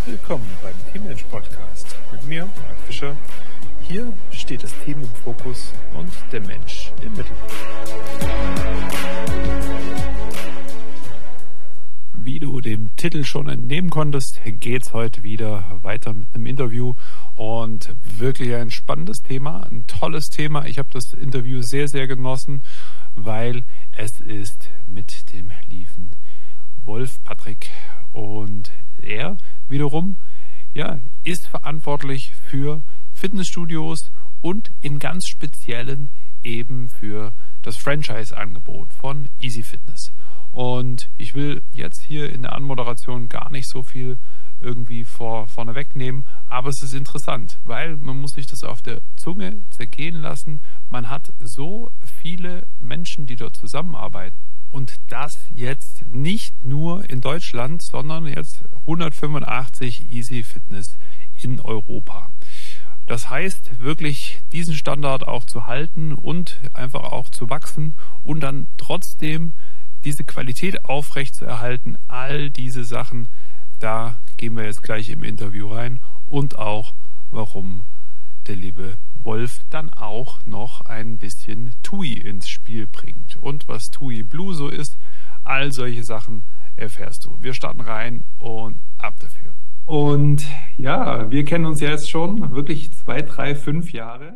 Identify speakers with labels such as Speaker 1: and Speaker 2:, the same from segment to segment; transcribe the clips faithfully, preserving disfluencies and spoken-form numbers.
Speaker 1: Willkommen beim Teammensch Podcast mit mir, Marc Fischer. Hier steht das Team im Fokus und der Mensch im Mittelpunkt. Wie du dem Titel schon entnehmen konntest, geht's heute wieder weiter mit einem Interview und wirklich ein spannendes Thema, ein tolles Thema. Ich habe das Interview sehr, sehr genossen, weil es ist mit dem lieben Wolf Patrick und er wiederum ja, ist verantwortlich für Fitnessstudios und im ganz Speziellen eben für das Franchise-Angebot von Easy Fitness. Und ich will jetzt hier in der Anmoderation gar nicht so viel irgendwie vor, vorne wegnehmen, aber es ist interessant, weil man muss sich das auf der Zunge zergehen lassen. Man hat so viele Menschen, die dort zusammenarbeiten. Und das jetzt nicht nur in Deutschland, sondern jetzt hundertfünfundachtzig Easy Fitness in Europa. Das heißt, wirklich diesen Standard auch zu halten und einfach auch zu wachsen und dann trotzdem diese Qualität aufrecht zu erhalten. All diese Sachen, da gehen wir jetzt gleich im Interview rein und auch, warum der liebe Wolf dann auch noch ein bisschen T U I ins Spiel bringt. Und was T U I Blue so ist, all solche Sachen erfährst du. Wir starten rein und ab dafür. Und ja, wir kennen uns ja jetzt schon wirklich zwei, drei, fünf Jahre.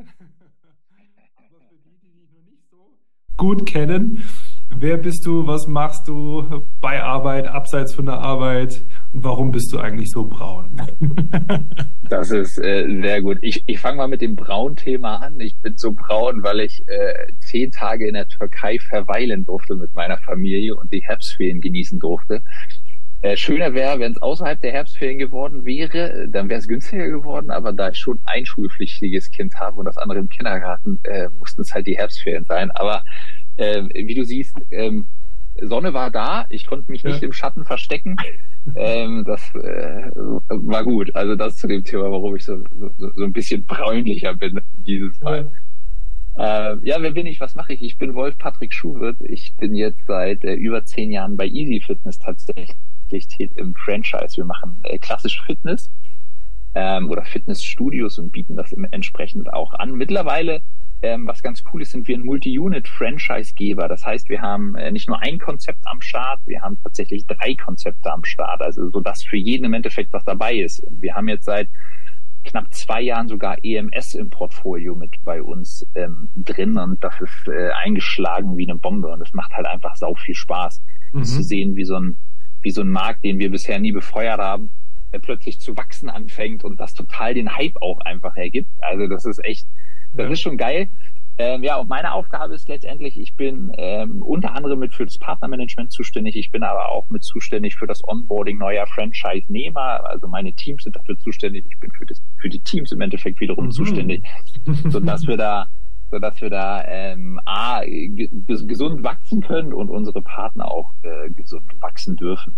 Speaker 1: Aber für die, die dich noch nicht so gut kennen, wer bist du, was machst du bei Arbeit, abseits von der Arbeit und warum bist du eigentlich so braun?
Speaker 2: Das ist äh, sehr gut. Ich, ich fange mal mit dem Braun-Thema an. Ich bin so braun, weil ich äh, zehn Tage in der Türkei verweilen durfte mit meiner Familie und die Herbstferien genießen durfte. Äh, schöner wäre, wenn es außerhalb der Herbstferien geworden wäre, dann wäre es günstiger geworden, aber da ich schon ein schulpflichtiges Kind habe und das andere im Kindergarten, äh, mussten es halt die Herbstferien sein. Aber äh, wie du siehst, ähm, Sonne war da, ich konnte mich ja. nicht im Schatten verstecken. ähm, das äh, war gut. Also das zu dem Thema, warum ich so, so, so ein bisschen bräunlicher bin dieses Mal. Ja. Äh, ja, wer bin ich? Was mache ich? Ich bin Wolf Patrick Schuhwirt. Ich bin jetzt seit äh, über zehn Jahren bei Easy Fitness tatsächlich im Franchise. Wir machen äh, klassisch Fitness ähm, oder Fitnessstudios und bieten das entsprechend auch an. Mittlerweile, ähm, was ganz cool ist, sind wir ein Multi-Unit-Franchise-Geber. Das heißt, wir haben äh, nicht nur ein Konzept am Start, wir haben tatsächlich drei Konzepte am Start, also so dass für jeden im Endeffekt was dabei ist. Und wir haben jetzt seit knapp zwei Jahren sogar E M S im Portfolio mit bei uns ähm, drin und das ist äh, eingeschlagen wie eine Bombe und es macht halt einfach sau viel Spaß, mhm. zu sehen, wie so ein wie so ein Markt, den wir bisher nie befeuert haben, der plötzlich zu wachsen anfängt und das total den Hype auch einfach ergibt. Also das ist echt, das ja. ist schon geil. Ähm, ja, und meine Aufgabe ist letztendlich, ich bin ähm, unter anderem mit für das Partnermanagement zuständig, ich bin aber auch mit zuständig für das Onboarding neuer Franchise-Nehmer, also meine Teams sind dafür zuständig, ich bin für das für die Teams im Endeffekt wiederum mhm. zuständig, sodass wir da sodass wir da ähm, A, g- gesund wachsen können und unsere Partner auch äh, gesund wachsen dürfen.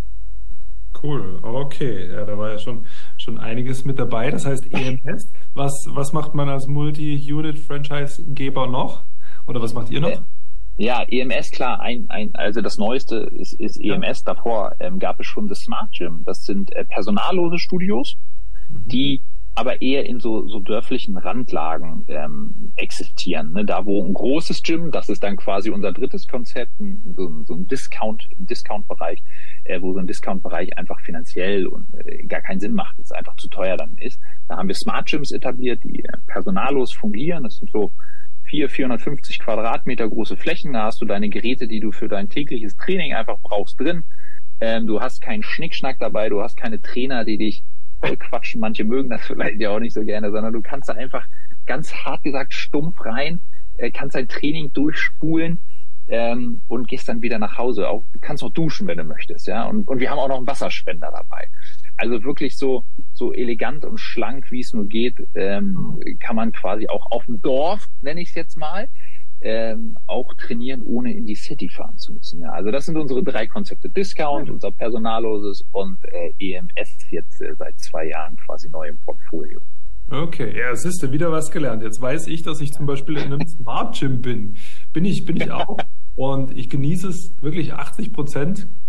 Speaker 1: Cool, okay. Ja, da war ja schon schon einiges mit dabei. Das heißt E M S. Was, was macht man als Multi-Unit-Franchise-Geber noch? Oder was macht ihr noch?
Speaker 2: Ja, E M S, klar. Ein, ein, also das Neueste ist, ist E M S. Ja. Davor ähm, gab es schon das Smart Gym. Das sind äh, personallose Studios, mhm. die aber eher in so, so dörflichen Randlagen ähm, existieren. Ne? Da, wo ein großes Gym, das ist dann quasi unser drittes Konzept, ein, so, so ein Discount, Discount-Bereich, äh, wo so ein Discount-Bereich einfach finanziell und äh, gar keinen Sinn macht, es einfach zu teuer dann ist. Da haben wir Smart Gyms etabliert, die äh, personallos fungieren. Das sind so vier, vierhundertfünfzig Quadratmeter große Flächen. Da hast du deine Geräte, die du für dein tägliches Training einfach brauchst, drin. Ähm, du hast keinen Schnickschnack dabei, du hast keine Trainer, die dich voll quatschen, manche mögen das vielleicht ja auch nicht so gerne, sondern du kannst da einfach ganz hart gesagt stumpf rein, äh, kannst dein Training durchspulen ähm, und gehst dann wieder nach Hause. Auch, du kannst auch duschen, wenn du möchtest, ja. Und, und wir haben auch noch einen Wasserspender dabei. Also wirklich so so elegant und schlank, wie es nur geht, ähm, kann man quasi auch auf dem Dorf, nenne ich es jetzt mal, ähm, auch trainieren, ohne in die City fahren zu müssen. Ja, also das sind unsere drei Konzepte. Discount, unser personalloses und äh, E M S jetzt äh, seit zwei Jahren quasi neu im Portfolio.
Speaker 1: Okay, ja, siehst du, wieder was gelernt. Jetzt weiß ich, dass ich zum Beispiel in einem Smart Gym bin. Bin ich, bin ich auch. Und ich genieße es wirklich achtzig Prozent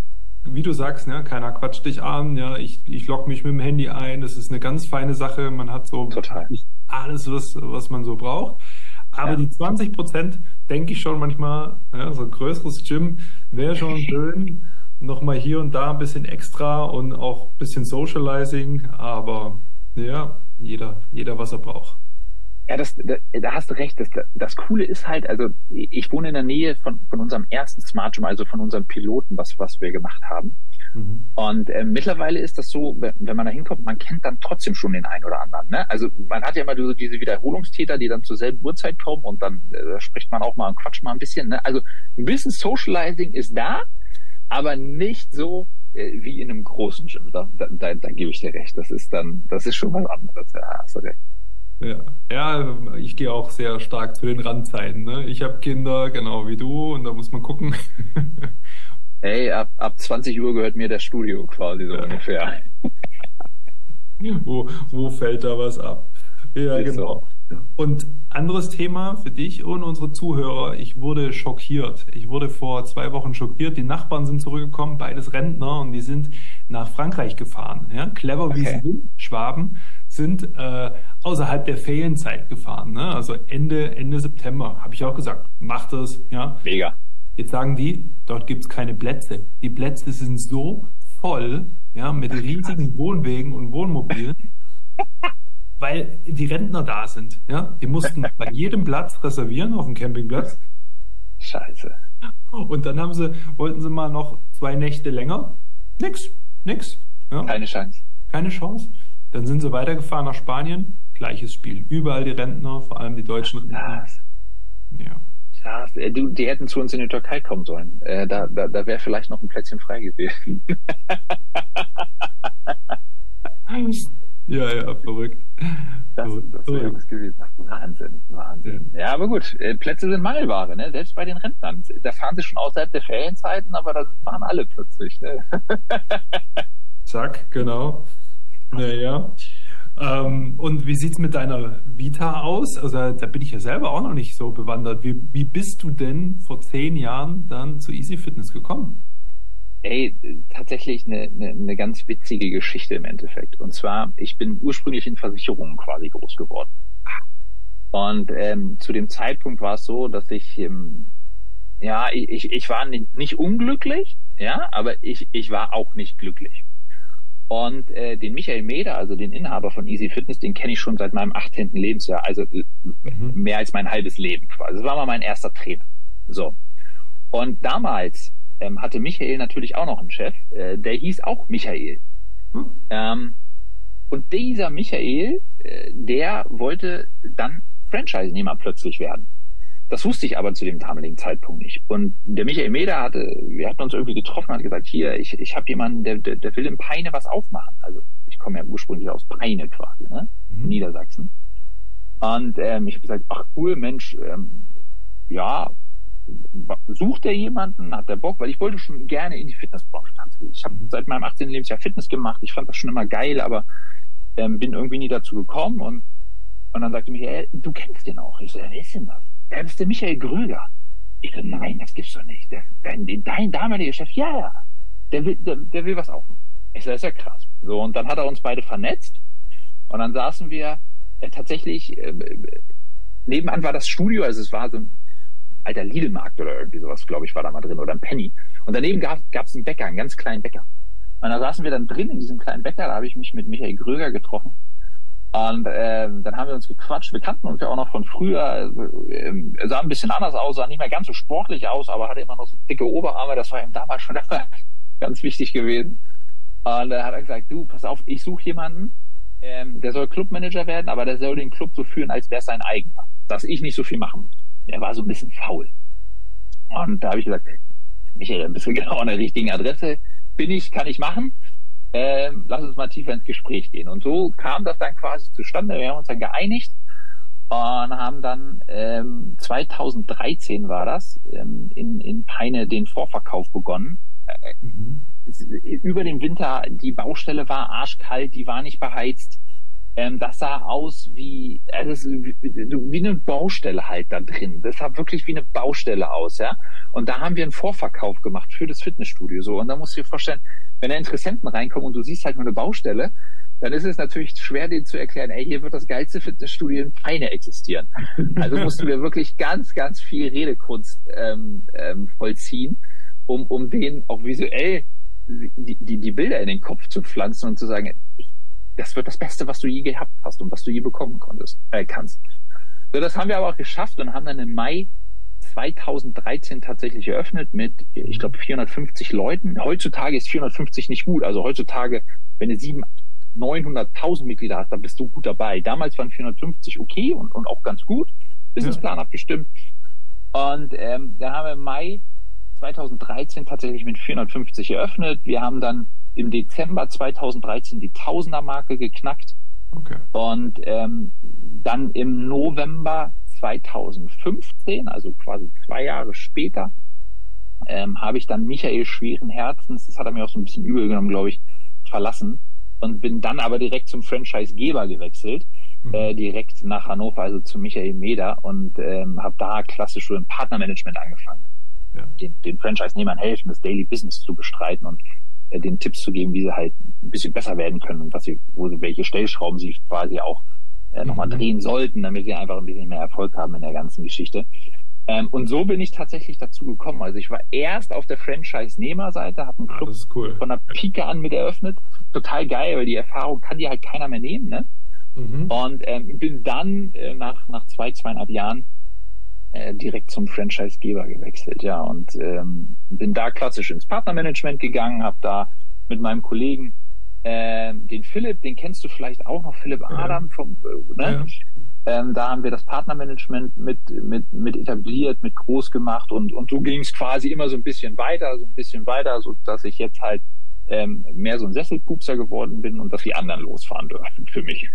Speaker 1: wie du sagst, ne, keiner quatscht dich an, ja, ich, ich logge mich mit dem Handy ein, das ist eine ganz feine Sache, man hat so
Speaker 2: Total.
Speaker 1: nicht alles, was, was man so braucht. Aber
Speaker 2: Ja.
Speaker 1: die zwanzig Prozent denke ich schon manchmal, ja, so ein größeres Gym wäre schon schön. Nochmal hier und da ein bisschen extra und auch ein bisschen Socializing, aber ja, jeder, jeder, was er braucht.
Speaker 2: Ja, das, da, da hast du recht. Das, das Coole ist halt, also ich wohne in der Nähe von, von unserem ersten Smart Gym, also von unserem Piloten, was, was wir gemacht haben. Mhm. Und äh, mittlerweile ist das so, wenn, wenn man da hinkommt, man kennt dann trotzdem schon den einen oder anderen. Ne? Also man hat ja immer so diese Wiederholungstäter, die dann zur selben Uhrzeit kommen und dann äh, spricht man auch mal und quatscht mal ein bisschen. Ne? Also ein bisschen Socializing ist da, aber nicht so äh, wie in einem großen Gym. Da, da, da, da gebe ich dir recht. Das ist dann, das ist schon was anderes. Ja, hast du recht.
Speaker 1: Ja, ja, ich gehe auch sehr stark zu den Randzeiten. Ne? Ich habe Kinder, genau wie du, und da muss man gucken.
Speaker 2: Ey, ab, ab zwanzig Uhr gehört mir das Studio quasi so ja. ungefähr.
Speaker 1: wo, wo fällt da was ab? Ja, ist genau. So. Und anderes Thema für dich und unsere Zuhörer. Ich wurde schockiert. Ich wurde vor zwei Wochen schockiert. Die Nachbarn sind zurückgekommen, beides Rentner, und die sind nach Frankreich gefahren. Ja? Clever wie okay. sie sind, Schwaben, sind äh, außerhalb der Ferienzeit gefahren. Ne? Also Ende, Ende September, habe ich auch gesagt. Macht das. Ja?
Speaker 2: Mega.
Speaker 1: Jetzt sagen die, dort gibt's keine Plätze. Die Plätze sind so voll, ja, mit riesigen Wohnwegen und Wohnmobilen, weil die Rentner da sind. Ja, die mussten bei jedem Platz reservieren auf dem Campingplatz.
Speaker 2: Scheiße.
Speaker 1: Und dann haben sie, wollten sie mal noch zwei Nächte länger. Nix, nix. Ja.
Speaker 2: Keine Chance.
Speaker 1: Keine Chance. Dann sind sie weitergefahren nach Spanien. Gleiches Spiel. Überall die Rentner, vor allem die deutschen Rentner. Ja.
Speaker 2: Krass. Du, die hätten zu uns in die Türkei kommen sollen. Äh, da da, da wäre vielleicht noch ein Plätzchen frei gewesen.
Speaker 1: Ja, ja, verrückt.
Speaker 2: Das, das wäre was gewesen. Wahnsinn, Wahnsinn. Ja. ja, aber gut, Plätze sind Mangelware, ne? Selbst bei den Rentnern. Da fahren sie schon außerhalb der Ferienzeiten, aber da fahren alle plötzlich. Ne?
Speaker 1: Zack, genau. Naja. Ähm, und wie sieht's mit deiner Vita aus? Also da bin ich ja selber auch noch nicht so bewandert. Wie, wie bist du denn vor zehn Jahren dann zu Easy Fitness gekommen?
Speaker 2: Ey, tatsächlich eine, eine, eine ganz witzige Geschichte im Endeffekt. Und zwar, ich bin ursprünglich in Versicherungen quasi groß geworden. Und ähm, zu dem Zeitpunkt war es so, dass ich, ähm, ja, ich, ich war nicht, nicht unglücklich, ja, aber ich, ich war auch nicht glücklich. Und äh, den Michael Meder, also den Inhaber von Easy Fitness, den kenne ich schon seit meinem achtzehnten Lebensjahr, also mhm. mehr als mein halbes Leben quasi. Das war mal mein erster Trainer. So. Und damals ähm, hatte Michael natürlich auch noch einen Chef, äh, der hieß auch Michael. Mhm. Ähm, und dieser Michael, äh, der wollte dann Franchise-Nehmer plötzlich werden. Das wusste ich aber zu dem damaligen Zeitpunkt nicht. Und der Michael Meder hatte, wir hatten uns irgendwie getroffen, hat gesagt, hier, ich, ich habe jemanden, der, der, der will in Peine was aufmachen. Also ich komme ja ursprünglich aus Peine quasi, ne? Mhm. Niedersachsen. Und ähm, ich habe gesagt, ach cool, Mensch, ähm, ja, sucht der jemanden, hat der Bock, weil ich wollte schon gerne in die Fitnessbranche tanzen. Ich habe seit meinem achtzehnten Lebensjahr Fitness gemacht. Ich fand das schon immer geil, aber ähm, bin irgendwie nie dazu gekommen. Und, und dann sagte Michael, du kennst den auch. Ich so, wer ist denn das? Ja, das ist der Michael Gröger. Ich so, nein, das gibt's doch nicht. Der, dein, dein damaliger Chef, ja, ja, der will, der, der will was aufmachen. Ich so, das ist ja krass. So, und dann hat er uns beide vernetzt. Und dann saßen wir äh, tatsächlich, äh, nebenan war das Studio, also es war so ein alter Lidl-Markt oder irgendwie sowas, glaube ich, war da mal drin, oder ein Penny. Und daneben gab es einen Bäcker, einen ganz kleinen Bäcker. Und da saßen wir dann drin in diesem kleinen Bäcker, da habe ich mich mit Michael Gröger getroffen. Und ähm, dann haben wir uns gequatscht. Wir kannten uns ja auch noch von früher. Also, ähm, er sah ein bisschen anders aus, sah nicht mehr ganz so sportlich aus, aber hatte immer noch so dicke Oberarme. Das war ihm damals schon ganz wichtig gewesen. Und da hat er gesagt, du, pass auf, ich suche jemanden, ähm, der soll Clubmanager werden, aber der soll den Club so führen, als wäre es sein eigener. Dass ich nicht so viel machen muss. Er war so ein bisschen faul. Und da habe ich gesagt, Michael, ein bisschen genau an der richtigen Adresse bin ich, kann ich machen. Ähm, lass uns mal tiefer ins Gespräch gehen. Und so kam das dann quasi zustande. Wir haben uns dann geeinigt und haben dann ähm, zweitausenddreizehn war das, ähm, in, in Peine den Vorverkauf begonnen. Äh, mhm. Über den Winter, die Baustelle war arschkalt, die war nicht beheizt. Ähm, das sah aus wie, äh, das ist wie, wie eine Baustelle halt da drin. Das sah wirklich wie eine Baustelle aus, ja. Und da haben wir einen Vorverkauf gemacht für das Fitnessstudio, so. Und da musst du dir vorstellen, wenn da Interessenten reinkommen und du siehst halt nur eine Baustelle, dann ist es natürlich schwer, denen zu erklären, ey, hier wird das geilste Fitnessstudio in Peine existieren. Also musst du dir wirklich ganz, ganz viel Redekunst ähm, ähm, vollziehen, um, um denen auch visuell die, die, die Bilder in den Kopf zu pflanzen und zu sagen, ich, das wird das Beste, was du je gehabt hast und was du je bekommen konntest, äh, kannst. So, das haben wir aber auch geschafft und haben dann im Mai zweitausenddreizehn tatsächlich eröffnet mit, ich glaube, vierhundertfünfzig Leuten. Heutzutage ist vierhundertfünfzig nicht gut. Also heutzutage, wenn du sieben, neunhunderttausend Mitglieder hast, dann bist du gut dabei. Damals waren vierhundertfünfzig okay und, und auch ganz gut. Businessplan abgestimmt. Und ähm, da haben wir im Mai zweitausenddreizehn tatsächlich mit vierhundertfünfzig eröffnet. Wir haben dann im Dezember zweitausenddreizehn die Tausender-Marke geknackt.
Speaker 1: Okay.
Speaker 2: Und ähm, dann im November zweitausendfünfzehn, also quasi zwei Jahre später, ähm, habe ich dann Michael schweren Herzens, das hat er mir auch so ein bisschen übel genommen, glaube ich, verlassen und bin dann aber direkt zum Franchise-Geber gewechselt, mhm. äh, direkt nach Hannover, also zu Michael Meder und ähm, habe da klassisch so im Partnermanagement angefangen. Ja. Den, den Franchise-Nehmern helfen, das Daily Business zu bestreiten und äh, den Tipps zu geben, wie sie halt ein bisschen besser werden können und was sie, wo sie, welche Stellschrauben sie quasi auch äh, nochmal mhm. drehen sollten, damit sie einfach ein bisschen mehr Erfolg haben in der ganzen Geschichte. Ähm, und so bin ich tatsächlich dazu gekommen. Also ich war erst auf der Franchise-Nehmer-Seite, habe einen Club
Speaker 1: ah, cool.
Speaker 2: von der Pike an mit eröffnet. Total geil, weil die Erfahrung kann dir halt keiner mehr nehmen, ne? Mhm. Und ähm, bin dann äh, nach nach zwei, zweieinhalb Jahren äh, direkt zum Franchise-Geber gewechselt, ja. Und ähm, bin da klassisch ins Partnermanagement gegangen, habe da mit meinem Kollegen ähm, den Philipp, den kennst du vielleicht auch noch, Philipp ja. Adam vom, äh, ne? Ja. Ähm, da haben wir das Partnermanagement mit mit mit etabliert, mit groß gemacht und und so ging es quasi immer so ein bisschen weiter, so ein bisschen weiter, so dass ich jetzt halt ähm, mehr so ein Sesselpupser geworden bin und dass die anderen losfahren dürfen für mich.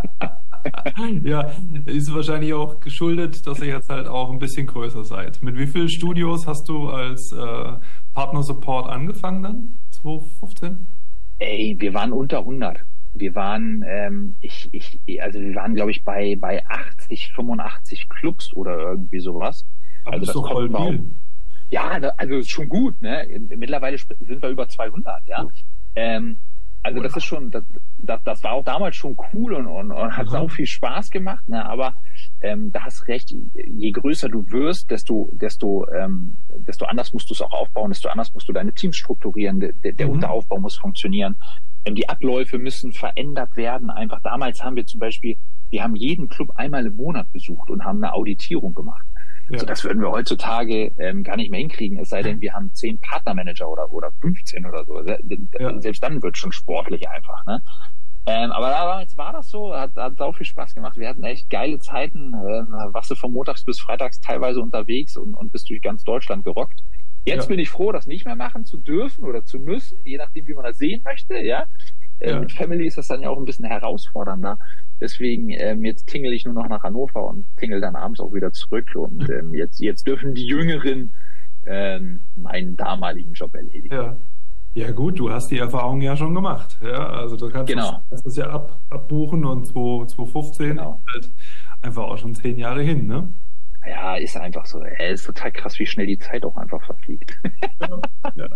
Speaker 1: Ja, ist wahrscheinlich auch geschuldet, dass ihr jetzt halt auch ein bisschen größer seid. Mit wie vielen Studios hast du als äh, Partner Support angefangen dann? zweitausendfünfzehn?
Speaker 2: Ey, wir waren unter hundert. Wir waren, ähm, ich, ich, also wir waren, glaube ich, bei bei achtzig, fünfundachtzig Clubs oder irgendwie sowas.
Speaker 1: Aber also das ist doch voll viel.
Speaker 2: Ja, also ist schon gut, ne? Mittlerweile sind wir über zweihundert, ja. Ähm, also das ist schon, das, das, das war auch damals schon cool und, und, und hat auch viel Spaß gemacht, ne? Aber ähm, da hast recht, je größer du wirst, desto, desto, ähm, desto anders musst du es auch aufbauen, desto anders musst du deine Teams strukturieren, der, der mhm. Unteraufbau muss funktionieren. Die Abläufe müssen verändert werden. Einfach damals haben wir zum Beispiel, wir haben jeden Club einmal im Monat besucht und haben eine Auditierung gemacht. Ja. So, das würden wir heutzutage ähm, gar nicht mehr hinkriegen, es sei denn, wir haben zehn Partnermanager oder oder fünfzehn oder so. Ja. Selbst dann wird schon sportlich einfach, ne? Ähm, aber damals war das so, hat, hat sau viel Spaß gemacht. Wir hatten echt geile Zeiten, äh, warst du von montags bis freitags teilweise unterwegs und, und bist durch ganz Deutschland gerockt. Jetzt ja. bin ich froh, das nicht mehr machen zu dürfen oder zu müssen, je nachdem, wie man das sehen möchte, ja. Äh, ja. Mit Family ist das dann ja auch ein bisschen herausfordernder. Deswegen, ähm, jetzt tingle ich nur noch nach Hannover und tingle dann abends auch wieder zurück. Und ähm, jetzt, jetzt dürfen die Jüngeren ähm, meinen damaligen Job erledigen.
Speaker 1: Ja. Ja gut, du hast die Erfahrung ja schon gemacht. Ja, also du kannst
Speaker 2: genau.
Speaker 1: das, das ja ab, abbuchen und zweitausendfünfzehn genau. halt einfach auch schon zehn Jahre hin, ne?
Speaker 2: Ja, ist einfach so. Es ist total krass, wie schnell die Zeit auch einfach verfliegt.
Speaker 1: Ja, ja.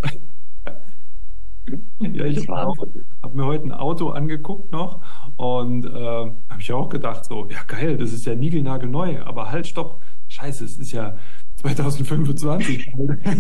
Speaker 1: Ja, ich habe hab mir heute ein Auto angeguckt noch und äh, habe ich auch gedacht so, ja geil, das ist ja niegelnagelneu, aber halt, stopp, scheiße, es ist ja zweitausendfünfundzwanzig.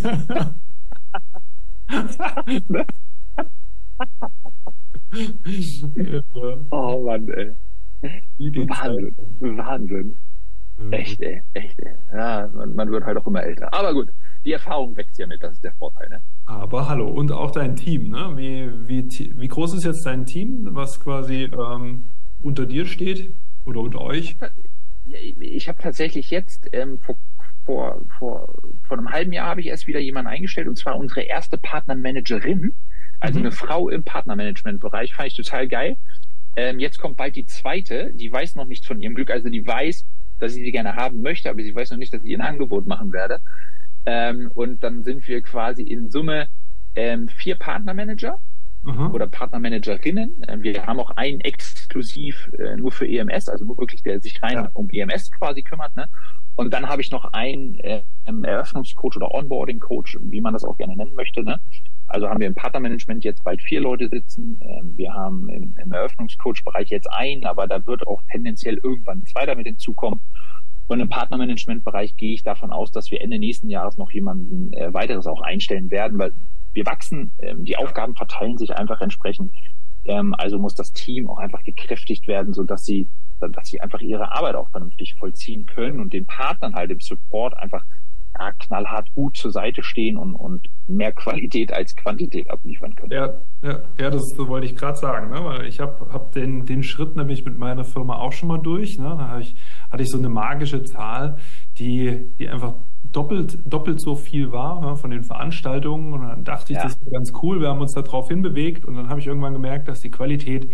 Speaker 2: Oh Mann, ey. Wahnsinn, Wahnsinn. Mhm. Echt, ey, echt, ey. Ja, man, man wird halt auch immer älter. Aber gut, die Erfahrung wächst ja mit, das ist der Vorteil, ne?
Speaker 1: Aber hallo, und auch dein Team, ne? Wie, wie, wie groß ist jetzt dein Team, was quasi ähm, unter dir steht oder unter euch?
Speaker 2: Ich habe tatsächlich jetzt ähm, vor, vor, vor, vor einem halben Jahr habe ich erst wieder jemanden eingestellt, und zwar unsere erste Partnermanagerin, also mhm. eine Frau im Partnermanagement-Bereich, fand ich total geil. Ähm, jetzt kommt bald die zweite, die weiß noch nichts von ihrem Glück, also die weiß, dass ich sie gerne haben möchte, aber sie weiß noch nicht, dass ich ihr ein Angebot machen werde. Ähm, und dann sind wir quasi in Summe ähm, vier Partnermanager mhm. oder Partnermanagerinnen. Wir haben auch einen exklusiv äh, nur für E M S, also nur wirklich, der sich rein ja. um E M S quasi kümmert. Ne? Und dann habe ich noch einen äh, Eröffnungscoach oder Onboarding-Coach, wie man das auch gerne nennen möchte. Ne? Also haben wir im Partnermanagement jetzt bald vier Leute sitzen. Ähm, wir haben im, im Eröffnungscoach-Bereich jetzt einen, aber da wird auch tendenziell irgendwann ein zweiter mit hinzukommen. Und im Partnermanagement-Bereich gehe ich davon aus, dass wir Ende nächsten Jahres noch jemanden äh, weiteres auch einstellen werden, weil wir wachsen, ähm, die Aufgaben verteilen sich einfach entsprechend. Ähm, also muss das Team auch einfach gekräftigt werden, so dass sie dass sie einfach ihre Arbeit auch vernünftig vollziehen können und den Partnern halt im Support einfach ja, knallhart gut zur Seite stehen und, und mehr Qualität als Quantität abliefern können.
Speaker 1: Ja, ja, ja, das wollte ich gerade sagen, ne? Weil ich habe hab den den Schritt nämlich mit meiner Firma auch schon mal durch. Ne? Da hab ich, hatte ich so eine magische Zahl, die die einfach doppelt doppelt so viel war, ne, von den Veranstaltungen. Und dann dachte ich, ja. das ist ganz cool. Wir haben uns da drauf hinbewegt und dann habe ich irgendwann gemerkt, dass die Qualität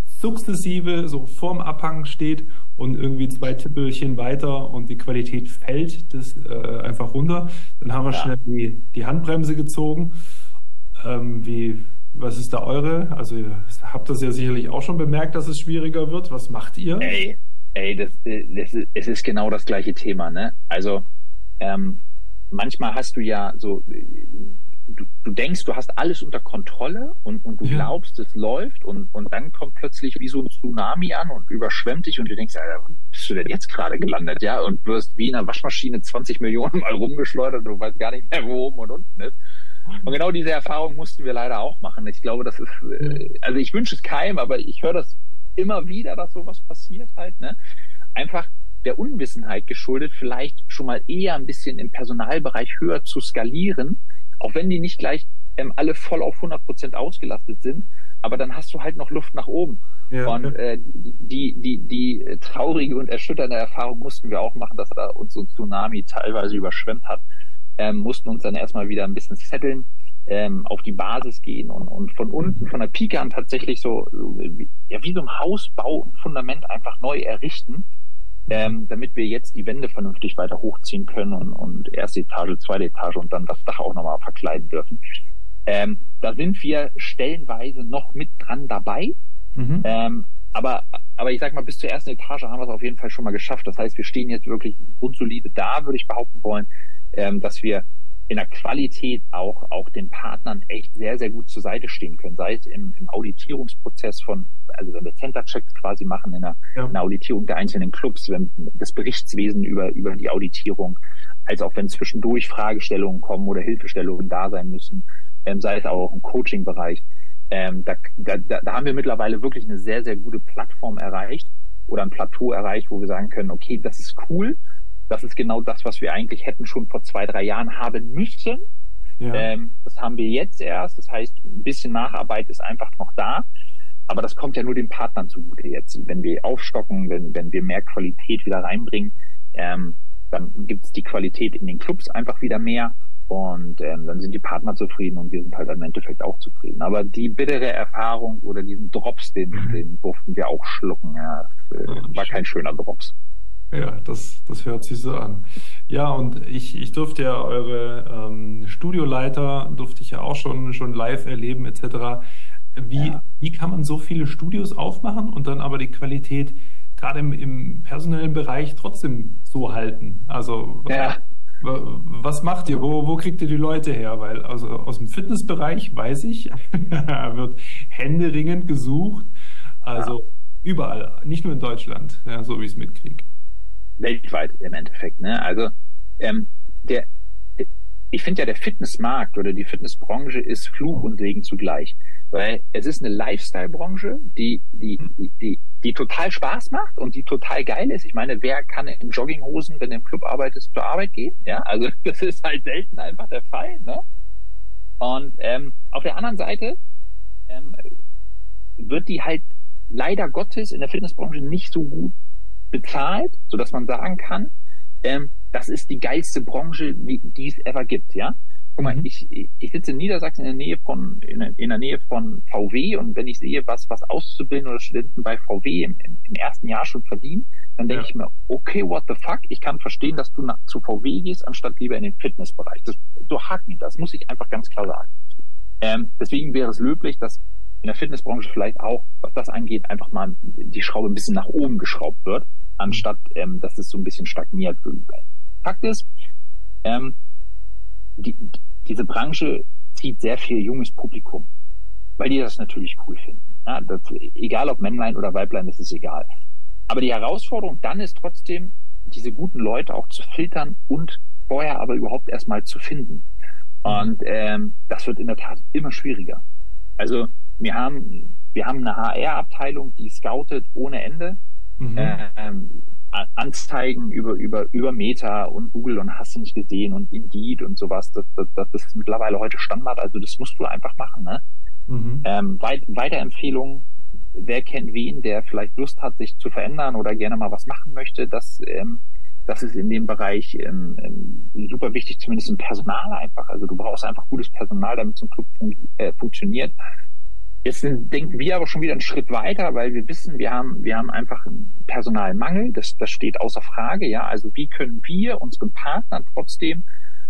Speaker 1: sukzessive so vorm Abhang steht und irgendwie zwei Tippelchen weiter und die Qualität fällt das äh, einfach runter. Dann haben wir ja. schnell die, die Handbremse gezogen. Ähm, wie, was ist da eure? Also ihr habt das ja sicherlich auch schon bemerkt, dass es schwieriger wird. Was macht ihr?
Speaker 2: Ey, ey, das, das ist, es ist genau das gleiche Thema, ne? Also ähm, manchmal hast du ja so Du, du denkst, du hast alles unter Kontrolle und, und du ja. glaubst, es läuft und, und dann kommt plötzlich wie so ein Tsunami an und überschwemmt dich und du denkst, Alter, wo bist du denn jetzt gerade gelandet, ja? Und wirst wie in einer Waschmaschine zwanzig Millionen Mal rumgeschleudert und du weißt gar nicht mehr, wo oben und unten ist. Und genau diese Erfahrung mussten wir leider auch machen. Ich glaube, das ist, also ich wünsche es keinem, aber ich höre das immer wieder, dass sowas passiert halt, ne? Einfach der Unwissenheit geschuldet, vielleicht schon mal eher ein bisschen im Personalbereich höher zu skalieren, auch wenn die nicht gleich ähm, alle voll auf hundert Prozent ausgelastet sind, aber dann hast du halt noch Luft nach oben. Ja, und äh, die, die, die traurige und erschütternde Erfahrung mussten wir auch machen, dass da uns so ein Tsunami teilweise überschwemmt hat, ähm, mussten uns dann erstmal wieder ein bisschen setteln, ähm, auf die Basis gehen und, und von unten, von der Pike an tatsächlich so, wie, ja, wie so ein Hausbau und Fundament einfach neu errichten, Ähm, damit wir jetzt die Wände vernünftig weiter hochziehen können und, und erste Etage, zweite Etage und dann das Dach auch nochmal verkleiden dürfen. Ähm, da sind wir stellenweise noch mit dran dabei. Mhm. Ähm, aber, aber ich sag mal, bis zur ersten Etage haben wir es auf jeden Fall schon mal geschafft. Das heißt, wir stehen jetzt wirklich grundsolide da, würde ich behaupten wollen, ähm, dass wir in der Qualität auch, auch den Partnern echt sehr, sehr gut zur Seite stehen können. Sei es im, im Auditierungsprozess von, also wenn wir Center-Checks quasi machen in der, ja. in der Auditierung der einzelnen Clubs, wenn das Berichtswesen über, über die Auditierung, als auch wenn zwischendurch Fragestellungen kommen oder Hilfestellungen da sein müssen, ähm, sei es auch im Coaching-Bereich. Ähm, da, da, da haben wir mittlerweile wirklich eine sehr, sehr gute Plattform erreicht oder ein Plateau erreicht, wo wir sagen können, okay, das ist cool. Das ist genau das, was wir eigentlich hätten schon vor zwei, drei Jahren haben müssen. Ja. Ähm, das haben wir jetzt erst. Das heißt, ein bisschen Nacharbeit ist einfach noch da. Aber das kommt ja nur den Partnern zugute jetzt. Wenn wir aufstocken, wenn, wenn wir mehr Qualität wieder reinbringen, ähm, dann gibt es die Qualität in den Clubs einfach wieder mehr. Und ähm, dann sind die Partner zufrieden und wir sind halt im Endeffekt auch zufrieden. Aber die bittere Erfahrung oder diesen Drops, den, mhm. den durften wir auch schlucken. Ja, äh, war kein schöner Drops.
Speaker 1: Ja, das, das hört sich so an. Ja, und ich, ich durfte ja eure ähm, Studioleiter, durfte ich ja auch schon, schon live erleben et cetera. Wie, ja. wie kann man so viele Studios aufmachen und dann aber die Qualität gerade im, im personellen Bereich trotzdem so halten? Also ja. was macht ihr? Wo, wo kriegt ihr die Leute her? Weil also aus dem Fitnessbereich, weiß ich, wird händeringend gesucht. Also ja. überall, nicht nur in Deutschland, ja, so wie ich es mitkriege.
Speaker 2: Weltweit im Endeffekt, ne? Also ähm, der, ich finde ja, der Fitnessmarkt oder die Fitnessbranche ist Fluch und Segen zugleich, weil es ist eine Lifestyle-Branche, die die die die die total Spaß macht und die total geil ist. Ich meine, wer kann in Jogginghosen, wenn du im Club arbeitest, zur Arbeit gehen? Ja, also das ist halt selten einfach der Fall, ne? Und ähm, auf der anderen Seite ähm, wird die halt leider Gottes in der Fitnessbranche nicht so gut bezahlt, so dass man sagen kann, ähm, das ist die geilste Branche, die, die es ever gibt, ja. Guck mal, mhm. ich, ich sitze in Niedersachsen in der Nähe von, in, in der Nähe von V W und wenn ich sehe, was, was Auszubildende oder Studenten bei V W im, im, im ersten Jahr schon verdienen, dann denke ja. ich mir, okay, what the fuck? Ich kann verstehen, dass du nach, zu V W gehst, anstatt lieber in den Fitnessbereich. Das, so hakt mich das, muss ich einfach ganz klar sagen. Ähm, deswegen wäre es löblich, dass in der Fitnessbranche vielleicht auch, was das angeht, einfach mal die Schraube ein bisschen nach oben geschraubt wird, anstatt ähm, dass es so ein bisschen stagniert. Fakt ist, ähm, die, diese Branche zieht sehr viel junges Publikum, weil die das natürlich cool finden. Ja, das, egal ob Männlein oder Weiblein, das ist egal. Aber die Herausforderung dann ist trotzdem, diese guten Leute auch zu filtern und vorher aber überhaupt erstmal zu finden. Und ähm, das wird in der Tat immer schwieriger. Also wir haben wir haben eine H R-Abteilung, die scoutet ohne Ende. Mhm. Ähm, Anzeigen über über über Meta und Google und hast du nicht gesehen und Indeed und sowas. Das, das, das ist mittlerweile heute Standard. Also das musst du einfach machen. Ne? Mhm. Ähm, weit, Weiterempfehlungen. Wer kennt wen, der vielleicht Lust hat, sich zu verändern oder gerne mal was machen möchte, das, ähm, das ist in dem Bereich ähm, super wichtig, zumindest im Personal einfach. Also du brauchst einfach gutes Personal, damit so ein Club fun äh, funktioniert. Jetzt denken wir aber schon wieder einen Schritt weiter, weil wir wissen, wir haben, wir haben einfach einen Personalmangel. Das, das steht außer Frage. Ja, also wie können wir unseren Partnern trotzdem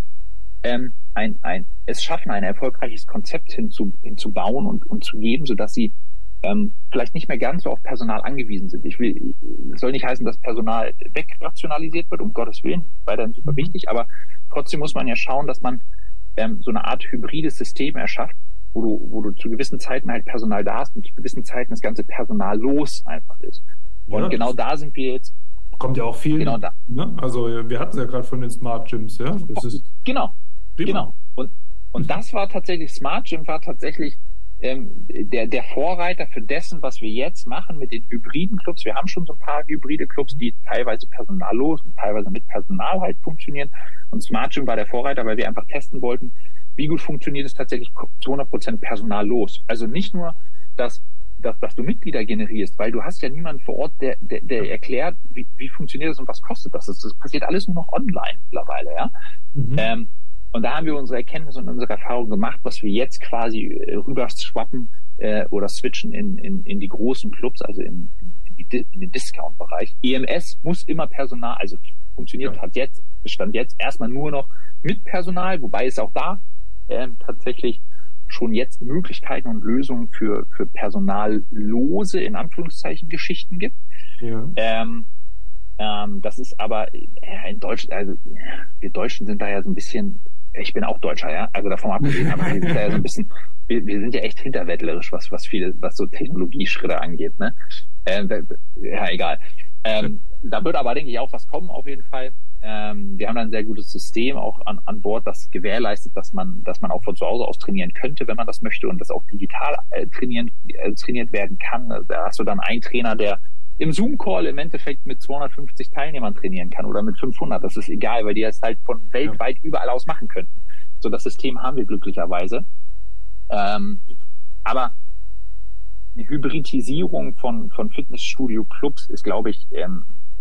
Speaker 2: ähm, ein, ein, es schaffen, ein erfolgreiches Konzept hinzu, hinzubauen und, und zu geben, sodass sie ähm, vielleicht nicht mehr ganz so auf Personal angewiesen sind. Ich will, das soll nicht heißen, dass Personal wegrationalisiert wird, um Gottes Willen, weiterhin super wichtig, aber trotzdem muss man ja schauen, dass man ähm, so eine Art hybrides System erschafft, wo du, wo du zu gewissen Zeiten halt Personal da hast und zu gewissen Zeiten das ganze Personal los einfach ist. Und ja, genau da sind wir jetzt.
Speaker 1: Kommt ja auch viel.
Speaker 2: Genau da.
Speaker 1: Ne? Also wir hatten es ja gerade von den Smart Gyms, ja. Das ist
Speaker 2: genau, prima. Genau. Und und das war tatsächlich, Smart Gym war tatsächlich ähm, der der Vorreiter für dessen, was wir jetzt machen mit den hybriden Clubs. Wir haben schon so ein paar hybride Clubs, die teilweise personallos und teilweise mit Personal halt funktionieren. Und Smart Gym war der Vorreiter, weil wir einfach testen wollten, wie gut funktioniert es tatsächlich zu hundert Prozent personallos. Also nicht nur, dass Dass, dass du Mitglieder generierst, weil du hast ja niemanden vor Ort, der, der, der erklärt, wie, wie funktioniert das und was kostet das. Das, das passiert alles nur noch online mittlerweile, ja. Mhm. Ähm, und da haben wir unsere Erkenntnisse und unsere Erfahrungen gemacht, was wir jetzt quasi äh, rüber swappen äh, oder switchen in, in, in die großen Clubs, also in, in, die, in den Discount-Bereich. E M S muss immer Personal, also funktioniert ja. hat jetzt, stand jetzt erstmal nur noch mit Personal, wobei es auch da ähm, tatsächlich schon jetzt Möglichkeiten und Lösungen für für personallose, in Anführungszeichen, Geschichten gibt. Ja. Ähm, ähm, das ist aber äh, in Deutsch, also wir Deutschen sind da ja so ein bisschen, ich bin auch Deutscher, ja, also davon abgesehen, aber wir sind da ja so ein bisschen, wir, wir sind ja echt hinterwäldlerisch, was was viele, was so Technologieschritte angeht, ne? Ähm, ja, egal. Ähm, da wird aber, denke ich, auch was kommen, auf jeden Fall. Ähm, wir haben da ein sehr gutes System auch an, an Bord, das gewährleistet, dass man, dass man auch von zu Hause aus trainieren könnte, wenn man das möchte, und das auch digital äh, trainieren, äh, trainiert werden kann. Da hast du dann einen Trainer, der im Zoom-Call im Endeffekt mit zweihundertfünfzig Teilnehmern trainieren kann oder mit fünfhundert. Das ist egal, weil die das halt von weltweit überall aus machen können. So, das System haben wir glücklicherweise. Ähm, aber eine Hybridisierung von, von Fitnessstudio-Clubs ist, glaube ich, ähm,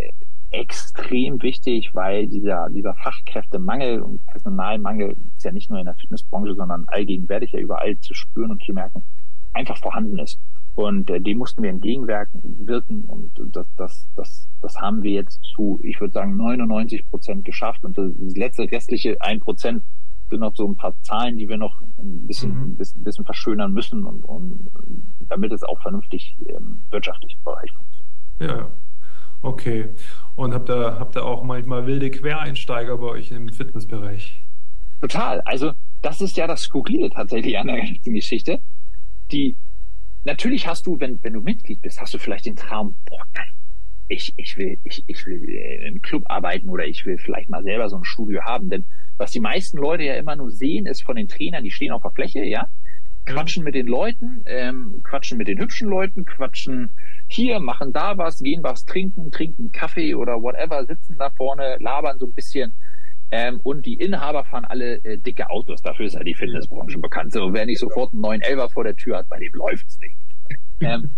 Speaker 2: extrem wichtig, weil dieser, dieser Fachkräftemangel und Personalmangel ist ja nicht nur in der Fitnessbranche, sondern allgegenwärtig ja überall zu spüren und zu merken, einfach vorhanden ist. Und äh, dem mussten wir entgegenwirken wirken, und das, das, das, das haben wir jetzt zu, ich würde sagen, neunundneunzig Prozent geschafft. Und das letzte restliche ein Prozent sind noch so ein paar Zahlen, die wir noch ein bisschen, mhm. ein bisschen, ein bisschen verschönern müssen, und, und damit es auch vernünftig im wirtschaftlichen Bereich funktioniert.
Speaker 1: Ja. Okay. Und habt ihr, habt ihr auch manchmal wilde Quereinsteiger bei euch im Fitnessbereich?
Speaker 2: Total. Also das ist ja das Skurrile tatsächlich an der ganzen Geschichte. Die, natürlich hast du, wenn, wenn du Mitglied bist, hast du vielleicht den Traum, boah, ich, ich will, ich, ich will im Club arbeiten, oder ich will vielleicht mal selber so ein Studio haben. Denn was die meisten Leute ja immer nur sehen, ist von den Trainern, die stehen auf der Fläche, ja, quatschen mit den Leuten, ähm, quatschen mit den hübschen Leuten, quatschen hier, machen da was, gehen was trinken, trinken Kaffee oder whatever, sitzen da vorne, labern so ein bisschen. Ähm, und die Inhaber fahren alle äh, dicke Autos. Dafür ist ja die Fitnessbranche bekannt. So, wer nicht sofort einen neuen Elfer vor der Tür hat, bei dem läuft's nicht. Ähm,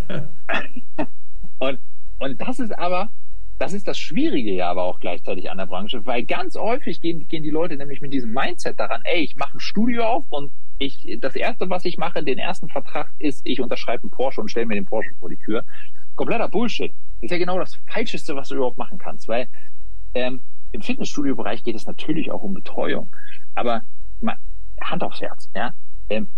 Speaker 2: und, und das ist aber, das ist das Schwierige ja aber auch gleichzeitig an der Branche, weil ganz häufig gehen, gehen die Leute nämlich mit diesem Mindset daran, ey, ich mache ein Studio auf und ich, das erste, was ich mache, den ersten Vertrag ist, ich unterschreibe einen Porsche und stelle mir den Porsche vor die Tür. Kompletter Bullshit. Ist ja genau das Falscheste, was du überhaupt machen kannst, weil ähm, im Fitnessstudio-Bereich geht es natürlich auch um Betreuung, aber mal, Hand aufs Herz, ja. Ähm,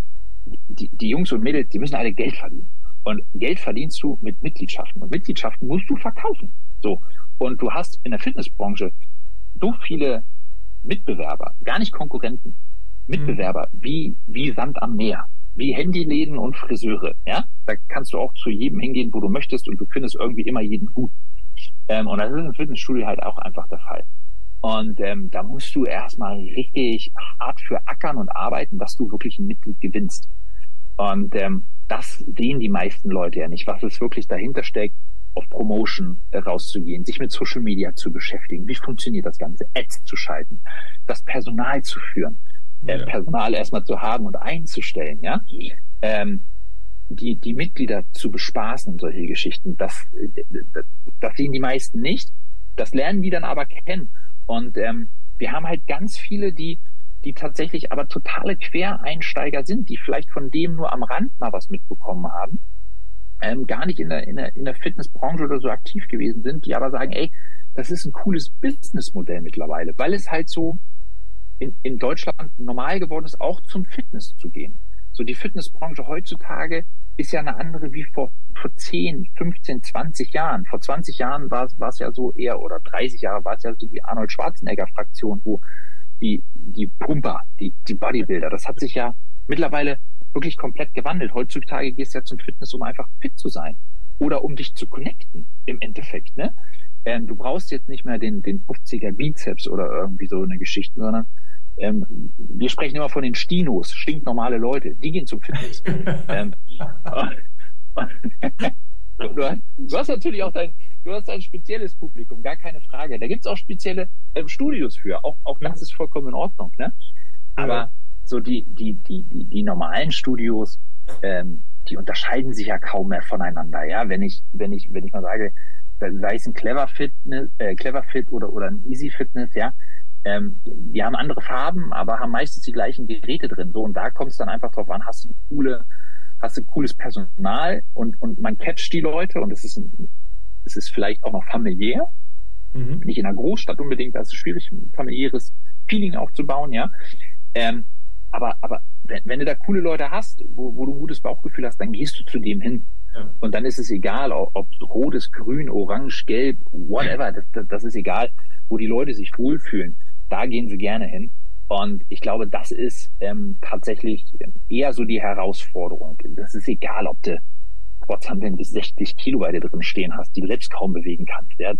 Speaker 2: die, die Jungs und Mädels, die müssen alle Geld verdienen. Und Geld verdienst du mit Mitgliedschaften. Und Mitgliedschaften musst du verkaufen. So. Und du hast in der Fitnessbranche so viele Mitbewerber, gar nicht Konkurrenten, Mitbewerber, mhm. wie, wie Sand am Meer, wie Handyläden und Friseure, ja. Da kannst du auch zu jedem hingehen, wo du möchtest, und du findest irgendwie immer jeden gut. Ähm, und das ist im Fitnessstudio halt auch einfach der Fall. Und ähm, da musst du erstmal richtig hart für ackern und arbeiten, dass du wirklich ein Mitglied gewinnst. Und ähm, das sehen die meisten Leute ja nicht, was es wirklich dahinter steckt, auf Promotion äh, rauszugehen, sich mit Social Media zu beschäftigen. Wie funktioniert das Ganze? Ads zu schalten, das Personal zu führen, ja. äh, Personal erstmal zu haben und einzustellen, ja. Ähm, die die Mitglieder zu bespaßen und solche Geschichten. Das, das, das sehen die meisten nicht. Das lernen die dann aber kennen. Und ähm, wir haben halt ganz viele, die die tatsächlich aber totale Quereinsteiger sind, die vielleicht von dem nur am Rand mal was mitbekommen haben, ähm, gar nicht in der, in der in der Fitnessbranche oder so aktiv gewesen sind, die aber sagen, ey, das ist ein cooles Businessmodell mittlerweile, weil es halt so in, in Deutschland normal geworden ist, auch zum Fitness zu gehen. So, die Fitnessbranche heutzutage ist ja eine andere wie vor, vor zehn, fünfzehn, zwanzig Jahren. Vor zwanzig Jahren war es, war es ja so eher, oder dreißig Jahre war es ja so die Arnold Schwarzenegger-Fraktion, wo die, die Pumper, die, die Bodybuilder, das hat sich ja mittlerweile wirklich komplett gewandelt. Heutzutage gehst du ja zum Fitness, um einfach fit zu sein. Oder um dich zu connecten, im Endeffekt, ne? Ähm, du brauchst jetzt nicht mehr den, den fünfziger Bizeps oder irgendwie so eine Geschichte, sondern Ähm, wir sprechen immer von den Stinos, stinknormale Leute, die gehen zum Fitness. ähm, und, und du, hast, du hast natürlich auch dein, du hast ein spezielles Publikum, gar keine Frage. Da gibt's auch spezielle ähm, Studios für, auch, auch das ist vollkommen in Ordnung, ne? Aber ja. so die, die, die, die, die normalen Studios, ähm, die unterscheiden sich ja kaum mehr voneinander, ja? Wenn ich, wenn ich, wenn ich mal sage, sei es ein Clever Fitness, äh, Clever Fit oder, oder ein Easy Fitness, ja? Ähm, die haben andere Farben, aber haben meistens die gleichen Geräte drin. So, und da kommt es dann einfach drauf an, hast du eine coole, hast du cooles Personal und, und man catcht die Leute und es ist ein, es ist vielleicht auch noch familiär. Mhm. Nicht in einer Großstadt unbedingt, da ist es schwierig, ein familiäres Feeling aufzubauen, ja. Ähm, aber, aber wenn, wenn du da coole Leute hast, wo, wo du ein gutes Bauchgefühl hast, dann gehst du zu dem hin. Ja. Und dann ist es egal, ob, ob rot ist, grün, orange, gelb, whatever, das, das, das ist egal, wo die Leute sich wohlfühlen. Da gehen sie gerne hin. Und ich glaube, das ist ähm, tatsächlich eher so die Herausforderung. Das ist egal, ob du Kurzhanteln bis sechzig Kilo bei dir drin stehen hast, die du selbst kaum bewegen kannst. Ja?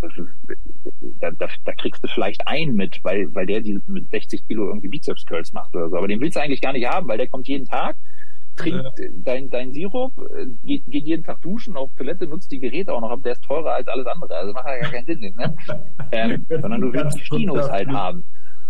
Speaker 2: Da, da, da kriegst du vielleicht einen mit, weil, weil der die mit sechzig Kilo irgendwie Bizeps Curls macht oder so. Aber den willst du eigentlich gar nicht haben, weil der kommt jeden Tag, trinkt ja. dein, dein Sirup, geht, geht jeden Tag duschen, auf Toilette, nutzt die Geräte auch noch, aber der ist teurer als alles andere. Also macht ja gar keinen Sinn, ne? ähm, sondern du willst die Stinos halt haben.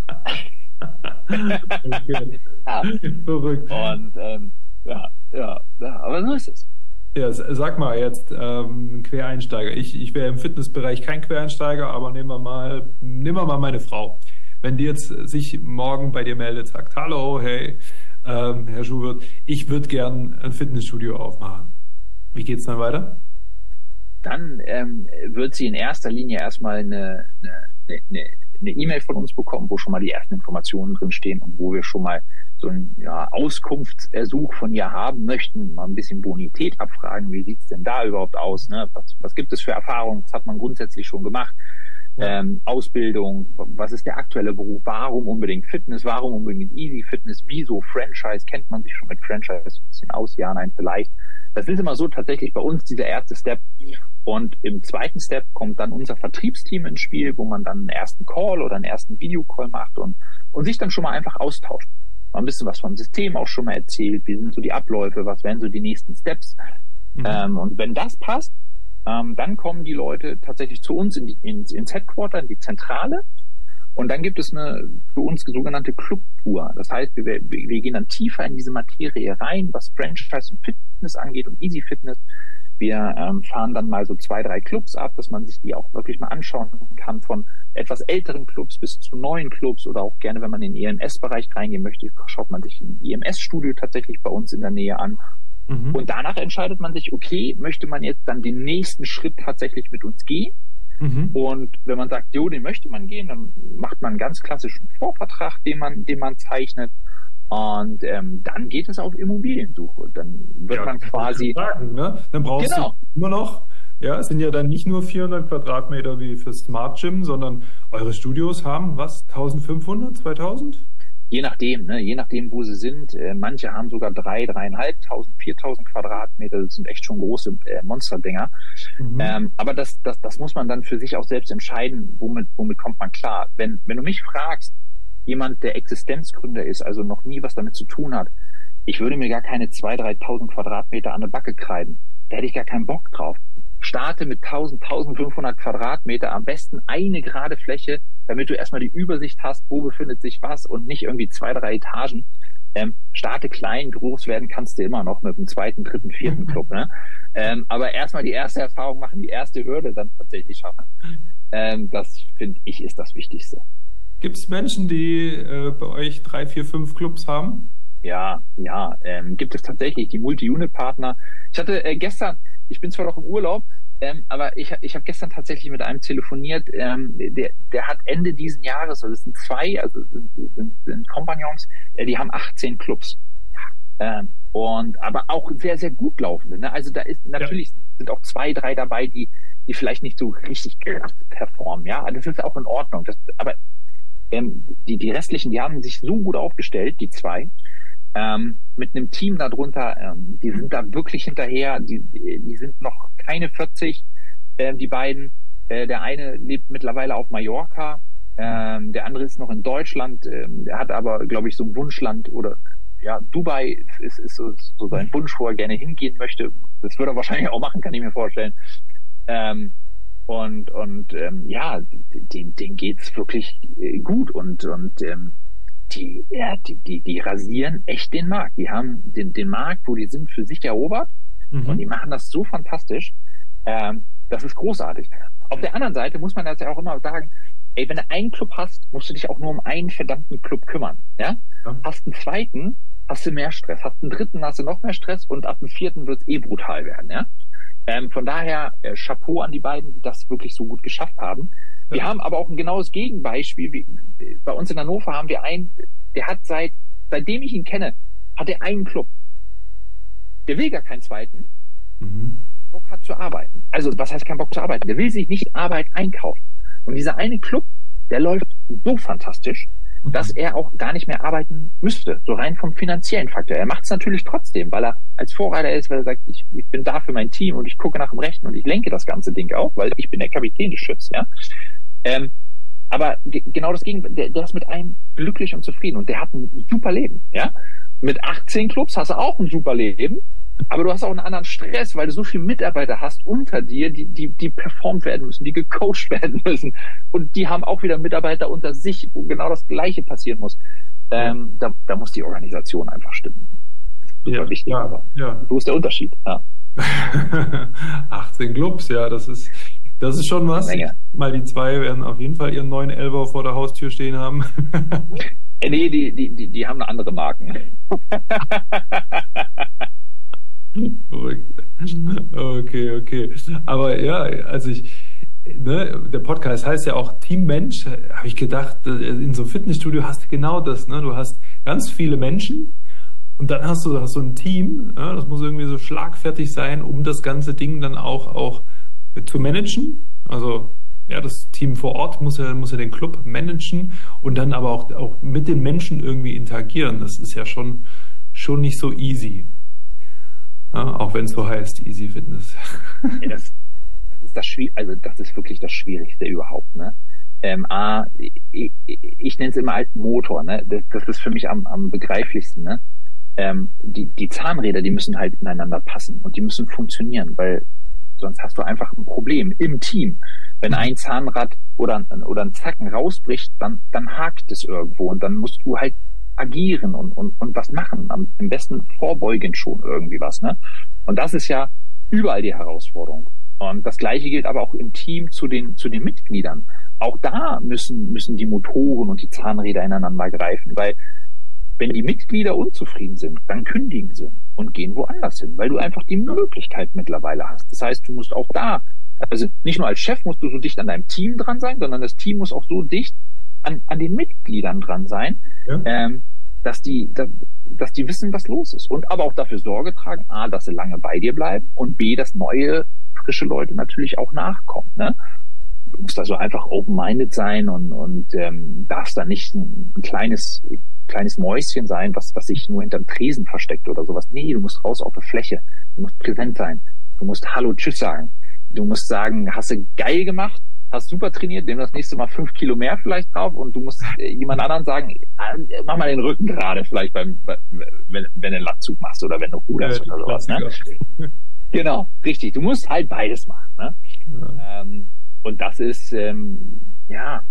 Speaker 3: Okay.
Speaker 2: ja.
Speaker 3: Verrückt.
Speaker 2: Und ähm, ja, ja, ja, aber so ist es.
Speaker 3: Ja, sag mal jetzt, ähm, Quereinsteiger. Ich, ich wäre im Fitnessbereich kein Quereinsteiger, aber nehmen wir mal, nehmen wir mal meine Frau. Wenn die jetzt sich morgen bei dir meldet, sagt, hallo, hey, ähm, Herr Schubert, ich würde gern ein Fitnessstudio aufmachen. Wie geht's dann weiter?
Speaker 2: Dann ähm, wird sie in erster Linie erstmal eine, eine, eine eine E-Mail von uns bekommen, wo schon mal die ersten Informationen drin stehen und wo wir schon mal so einen ja, Auskunftsersuch von ihr haben möchten, mal ein bisschen Bonität abfragen, wie sieht's denn da überhaupt aus, ne? Was, was gibt es für Erfahrungen, was hat man grundsätzlich schon gemacht, ja. ähm, Ausbildung, was ist der aktuelle Beruf, warum unbedingt Fitness, warum unbedingt Easy Fitness, wieso Franchise, kennt man sich schon mit Franchise ein bisschen aus, ja, nein, vielleicht. Das ist immer so tatsächlich bei uns dieser erste Step. Und im zweiten Step kommt dann unser Vertriebsteam ins Spiel, wo man dann einen ersten Call oder einen ersten Videocall macht und, und sich dann schon mal einfach austauscht. Mal ein bisschen was vom System auch schon mal erzählt, wie sind so die Abläufe, was wären so die nächsten Steps. Mhm. Ähm, und wenn das passt, ähm, dann kommen die Leute tatsächlich zu uns in die, ins, ins Headquarter, in die Zentrale. Und dann gibt es eine für uns sogenannte Clubtour. Das heißt, wir, wir gehen dann tiefer in diese Materie rein, was Franchise und Fitness angeht und Easy Fitness. Wir ähm, fahren dann mal so zwei, drei Clubs ab, dass man sich die auch wirklich mal anschauen kann, von etwas älteren Clubs bis zu neuen Clubs oder auch gerne, wenn man in den E M S-Bereich reingehen möchte, schaut man sich ein E M S-Studio tatsächlich bei uns in der Nähe an. Mhm. Und danach entscheidet man sich, okay, möchte man jetzt dann den nächsten Schritt tatsächlich mit uns gehen? Mhm. Und wenn man sagt, jo, den möchte man gehen, dann macht man einen ganz klassischen Vorvertrag, den man, den man zeichnet. Und ähm, dann geht es auf Immobiliensuche. Dann wird
Speaker 3: ja,
Speaker 2: man quasi...
Speaker 3: Sagen, ne? Dann brauchst genau. du immer noch, ja, es sind ja dann nicht nur vierhundert Quadratmeter wie für Smart Gym, sondern eure Studios haben was, eintausendfünfhundert, zweitausend?
Speaker 2: Je nachdem, ne? Je nachdem, wo sie sind. Äh, manche haben sogar drei, dreieinhalbtausend, viertausend Quadratmeter. Das sind echt schon große äh, Monsterdinger. Mhm. Ähm, aber das, das, das muss man dann für sich auch selbst entscheiden, womit, womit kommt man klar. Wenn, wenn du mich fragst, jemand, der Existenzgründer ist, also noch nie was damit zu tun hat, ich würde mir gar keine zweitausend, dreitausend Quadratmeter an der Backe kreiden. Da hätte ich gar keinen Bock drauf. Starte mit tausend, eintausendfünfhundert Quadratmeter, am besten eine gerade Fläche, damit du erstmal die Übersicht hast, wo befindet sich was und nicht irgendwie zwei, drei Etagen. Ähm, starte klein, groß werden kannst du immer noch mit dem zweiten, dritten, vierten Club. Ne? Ähm, aber erstmal die erste Erfahrung machen, die erste Hürde dann tatsächlich schaffen. Ähm, das, finde ich, ist das Wichtigste.
Speaker 3: Gibt es Menschen, die äh, bei euch drei, vier, fünf Clubs haben?
Speaker 2: Ja, ja, ähm, gibt es tatsächlich die Multi-Unit-Partner. Ich hatte äh, gestern, ich bin zwar noch im Urlaub, ähm, aber ich, ich habe gestern tatsächlich mit einem telefoniert, ähm, der, der hat Ende diesen Jahres, also es sind zwei, also sind, sind, sind Kompagnons, äh, die haben achtzehn Clubs. Ähm, und aber auch sehr, sehr gut laufende. Ne? Also da ist natürlich ja. sind auch zwei, drei dabei, die, die vielleicht nicht so richtig krass performen. Ja, das ist auch in Ordnung. Das, aber ähm, die, die restlichen, die haben sich so gut aufgestellt, die zwei. Ähm, mit einem Team darunter, ähm, die sind da wirklich hinterher, die, die sind noch keine vierzig, äh, die beiden. Äh, der eine lebt mittlerweile auf Mallorca, ähm, der andere ist noch in Deutschland, ähm, der hat aber, glaube ich, so ein Wunschland oder ja, Dubai ist, ist so, so sein Wunsch, wo er gerne hingehen möchte. Das würde er wahrscheinlich auch machen, kann ich mir vorstellen. Ähm, und und ähm, ja, denen, denen geht's wirklich gut und und ähm, Die, ja, die, die, die rasieren echt den Markt. Die haben den, den Markt, wo die sind, für sich erobert. Mhm. Und die machen das so fantastisch. Ähm, das ist großartig. Auf der anderen Seite muss man das ja auch immer sagen, ey, wenn du einen Club hast, musst du dich auch nur um einen verdammten Club kümmern. Ja? Ja. Hast einen zweiten, hast du mehr Stress. Hast einen dritten, hast du noch mehr Stress. Und ab dem vierten wird's eh brutal werden. Ja? Ähm, von daher, äh, Chapeau an die beiden, die das wirklich so gut geschafft haben. Wir haben aber auch ein genaues Gegenbeispiel. Wie, bei uns in Hannover haben wir einen, der hat seit, seitdem ich ihn kenne, hat er einen Club. Der will gar keinen zweiten. Mhm. Bock hat zu arbeiten. Also, was heißt kein Bock zu arbeiten? Der will sich nicht Arbeit einkaufen. Und dieser eine Club, der läuft so fantastisch, mhm. dass er auch gar nicht mehr arbeiten müsste. So rein vom finanziellen Faktor. Er macht es natürlich trotzdem, weil er als Vorreiter ist, weil er sagt, ich, ich bin da für mein Team und ich gucke nach dem Rechten und ich lenke das ganze Ding auch, weil ich bin der Kapitän des Schiffs, ja. Ähm, aber ge- genau das Gegenteil, der, der ist mit einem glücklich und zufrieden und der hat ein super Leben, ja. Mit achtzehn Clubs hast du auch ein super Leben, aber du hast auch einen anderen Stress, weil du so viele Mitarbeiter hast unter dir, die, die, die performt werden müssen, die gecoacht werden müssen und die haben auch wieder Mitarbeiter unter sich, wo genau das Gleiche passieren muss. Ähm, da, da muss die Organisation einfach stimmen. Super ja, wichtig, ja, aber ja. So ist der Unterschied, ja.
Speaker 3: achtzehn Clubs, ja, das ist Das ist schon was. Menge. Mal die zwei werden auf jeden Fall ihren neuen Elfer vor der Haustür stehen haben.
Speaker 2: äh, nee, die, die, die, die haben eine andere Marken.
Speaker 3: Okay, okay. Aber ja, also ich, ne, der Podcast heißt ja auch Team Mensch. Habe ich gedacht, in so einem Fitnessstudio hast du genau das. Ne? Du hast ganz viele Menschen und dann hast du, hast du ein Team. Ja? Das muss irgendwie so schlagfertig sein, um das ganze Ding dann auch, auch zu managen. Also ja, das Team vor Ort muss ja, muss ja den Club managen und dann aber auch, auch mit den Menschen irgendwie interagieren. Das ist ja schon, schon nicht so easy. Ja, auch wenn es so heißt, Easy Fitness.
Speaker 2: Ja, das, das ist das Schwierigste, also das ist wirklich das Schwierigste überhaupt, ne? Ähm, A, ich, ich nenne es immer als Motor, ne? Das, das ist für mich am, am begreiflichsten, ne? Ähm, die, die Zahnräder, die müssen halt ineinander passen und die müssen funktionieren, weil sonst hast du einfach ein Problem im Team. Wenn ein Zahnrad oder, oder ein Zacken rausbricht, dann, dann hakt es irgendwo und dann musst du halt agieren und, und, und was machen. Am, am besten vorbeugend schon irgendwie was, ne? Und das ist ja überall die Herausforderung. Und das Gleiche gilt aber auch im Team zu den, zu den Mitgliedern. Auch da müssen, müssen die Motoren und die Zahnräder ineinander greifen, weil wenn die Mitglieder unzufrieden sind, dann kündigen sie und gehen woanders hin, weil du einfach die Möglichkeit mittlerweile hast. Das heißt, du musst auch da, also nicht nur als Chef musst du so dicht an deinem Team dran sein, sondern das Team muss auch so dicht an, an den Mitgliedern dran sein, ja. ähm, dass die, dass, dass die wissen, was los ist und aber auch dafür Sorge tragen, A, dass sie lange bei dir bleiben und B, dass neue, frische Leute natürlich auch nachkommen, ne? Du musst also einfach open-minded sein und, und ähm, darfst da nicht ein, ein kleines kleines Mäuschen sein, was was sich nur hinterm Tresen versteckt oder sowas. Nee, du musst raus auf die Fläche. Du musst präsent sein. Du musst Hallo, Tschüss sagen. Du musst sagen, hast du geil gemacht, hast super trainiert, nimm das nächste Mal fünf Kilo mehr vielleicht drauf und du musst äh, jemand anderen sagen, ah, mach mal den Rücken gerade vielleicht beim, wenn, wenn du einen Latzug machst oder wenn du ruderst
Speaker 3: Ja,
Speaker 2: oder sowas. Ne? Genau, richtig. Du musst halt beides machen. Ne? Ja. Ähm, und das ist, ähm, ja,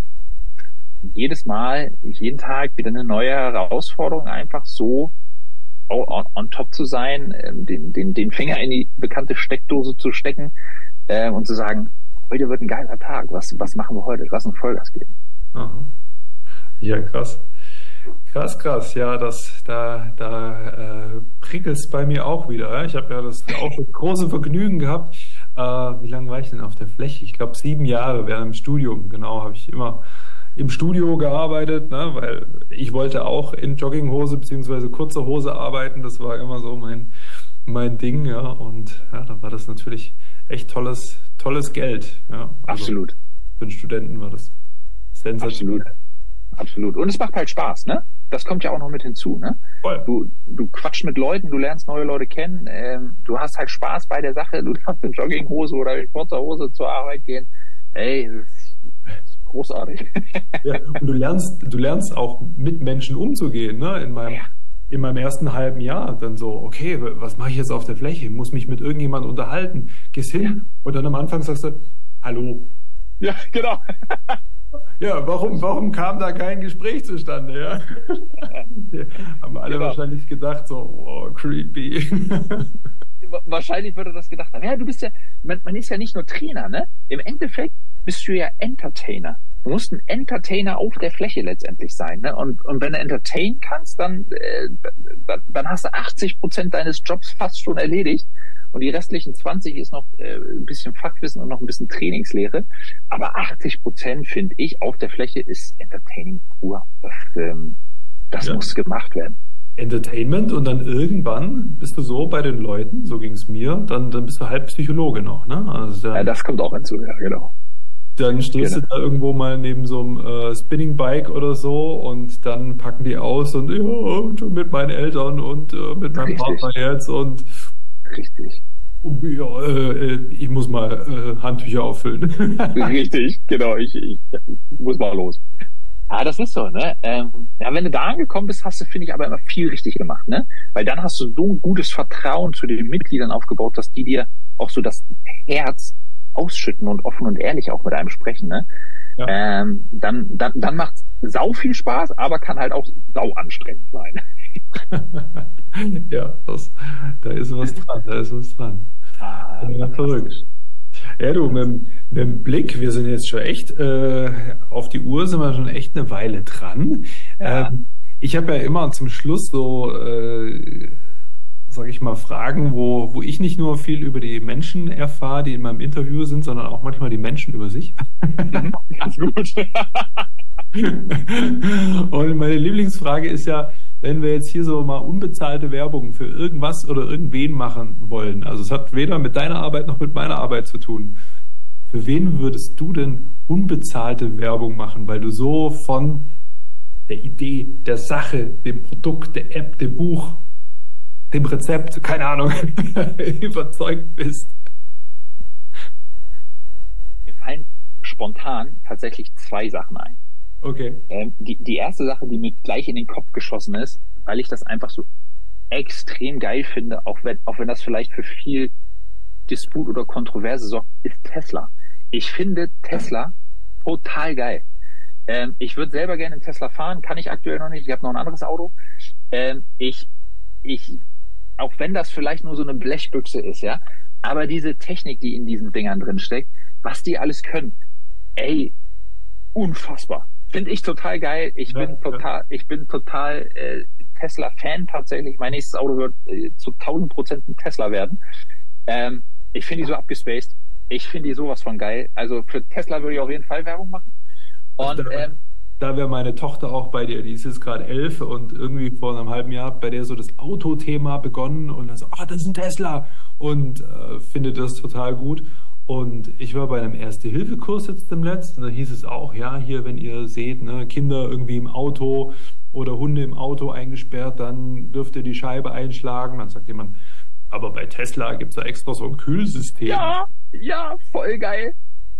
Speaker 2: jedes Mal, jeden Tag wieder eine neue Herausforderung, einfach so on, on top zu sein, ähm, den, den, den Finger in die bekannte Steckdose zu stecken äh, und zu sagen, heute wird ein geiler Tag, was, was machen wir heute? Lass uns Vollgas geben.
Speaker 3: Aha. Ja, krass. Krass, krass. Ja, das, da, da äh, prickelt's bei mir auch wieder. Ja? Ich habe ja das auch das große Vergnügen gehabt. Äh, wie lange war ich denn auf der Fläche? Ich glaube sieben Jahre während dem Studium. Genau, habe ich immer im Studio gearbeitet, ne? Weil ich wollte auch in Jogginghose beziehungsweise kurzer Hose arbeiten. Das war immer so mein mein Ding, ja. Und ja, da war das natürlich echt tolles tolles Geld. Ja? Also
Speaker 2: absolut.
Speaker 3: Für einen Studenten war das sensationell.
Speaker 2: Absolut. Absolut. Und es macht halt Spaß, ne? Das kommt ja auch noch mit hinzu, ne?
Speaker 3: Voll.
Speaker 2: Du, du quatschst mit Leuten, du lernst neue Leute kennen, ähm, du hast halt Spaß bei der Sache, du darfst in Jogginghose oder in kurzer Hose zur Arbeit gehen. Ey, das ist großartig.
Speaker 3: Ja, und du lernst, du lernst auch mit Menschen umzugehen, ne? In meinem, ja. in meinem ersten halben Jahr dann so, okay, was mache ich jetzt auf der Fläche? Ich muss mich mit irgendjemandem unterhalten. Gehst hin ja. und dann am Anfang sagst du, hallo.
Speaker 2: Ja, genau.
Speaker 3: Ja, warum, warum kam da kein Gespräch zustande, ja? ja haben alle genau. wahrscheinlich gedacht, so, oh, creepy.
Speaker 2: Wahrscheinlich würde das gedacht haben. Ja, du bist ja, man, man ist ja nicht nur Trainer, ne? Im Endeffekt bist du ja Entertainer. Du musst ein Entertainer auf der Fläche letztendlich sein, ne? Und, und wenn du entertainen kannst, dann, äh, dann, dann hast du achtzig Prozent deines Jobs fast schon erledigt. Und die restlichen zwanzig ist noch äh, ein bisschen Fachwissen und noch ein bisschen Trainingslehre. Aber achtzig Prozent, finde ich, auf der Fläche ist Entertaining pur. Das, ähm, das ja. muss gemacht werden.
Speaker 3: Entertainment und dann irgendwann bist du so bei den Leuten, so ging es mir, dann, dann bist du halb Psychologe noch, ne? Also dann,
Speaker 2: ja, das kommt auch hinzu, ja, genau.
Speaker 3: Dann stehst genau. du da irgendwo mal neben so einem äh, Spinning-Bike oder so und dann packen die aus und ja, und mit meinen Eltern und äh, mit meinem
Speaker 2: Richtig.
Speaker 3: Partner jetzt und
Speaker 2: Richtig.
Speaker 3: Ja, äh, ich muss mal äh, Handtücher auffüllen.
Speaker 2: Richtig, genau. Ich, ich, ich muss mal los. Ah, das ist so, ne? Ähm, ja, wenn du da angekommen bist, hast du, finde ich, aber immer viel richtig gemacht, ne? Weil dann hast du so ein gutes Vertrauen zu den Mitgliedern aufgebaut, dass die dir auch so das Herz ausschütten und offen und ehrlich auch mit einem sprechen, ne? Ja. Ähm, dann, dann, dann macht sau viel Spaß, aber kann halt auch sau anstrengend sein.
Speaker 3: Ja, das, da ist was dran, da ist was dran.
Speaker 2: Ah,
Speaker 3: ja, verrückt. Ja, du, mit, mit dem Blick, wir sind jetzt schon echt, äh, auf die Uhr sind wir schon echt eine Weile dran.
Speaker 2: Ja.
Speaker 3: Ähm, ich habe ja immer zum Schluss so, äh, sag ich mal, Fragen, wo, wo ich nicht nur viel über die Menschen erfahre, die in meinem Interview sind, sondern auch manchmal die Menschen über sich.
Speaker 2: Ganz gut.
Speaker 3: Und meine Lieblingsfrage ist ja, wenn wir jetzt hier so mal unbezahlte Werbung für irgendwas oder irgendwen machen wollen, also es hat weder mit deiner Arbeit noch mit meiner Arbeit zu tun, für wen würdest du denn unbezahlte Werbung machen, weil du so von der Idee, der Sache, dem Produkt, der App, dem Buch, dem Rezept, keine Ahnung, überzeugt bist?
Speaker 2: Mir fallen spontan tatsächlich zwei Sachen ein.
Speaker 3: Okay.
Speaker 2: Ähm, die, die erste Sache, die mir gleich in den Kopf geschossen ist, weil ich das einfach so extrem geil finde, auch wenn, auch wenn das vielleicht für viel Disput oder Kontroverse sorgt, ist Tesla. Ich finde Tesla total geil. Ähm, ich würde selber gerne einen Tesla fahren, kann ich aktuell noch nicht. Ich habe noch ein anderes Auto. Ähm, ich, ich, auch wenn das vielleicht nur so eine Blechbüchse ist, ja, aber diese Technik, die in diesen Dingern drin steckt, was die alles können, ey, unfassbar. Finde ich total geil. Ich ja, bin total, ja. ich bin total äh, Tesla-Fan tatsächlich. Mein nächstes Auto wird äh, zu tausend Prozent ein Tesla werden. Ähm, ich finde die so abgespaced. Ich finde die sowas von geil. Also für Tesla würde ich auf jeden Fall Werbung machen. Und
Speaker 3: da,
Speaker 2: ähm,
Speaker 3: da wäre meine Tochter auch bei dir. Die ist jetzt gerade elf und irgendwie vor einem halben Jahr bei der so das Autothema begonnen und dann so, ah, das ist ein Tesla und äh, findet das total gut. Und ich war bei einem Erste-Hilfe-Kurs jetzt im letzten, da hieß es auch, ja, hier, wenn ihr seht, ne, Kinder irgendwie im Auto oder Hunde im Auto eingesperrt, dann dürft ihr die Scheibe einschlagen. Dann sagt jemand, aber bei Tesla gibt es da extra so ein Kühlsystem.
Speaker 2: Ja, ja, voll geil.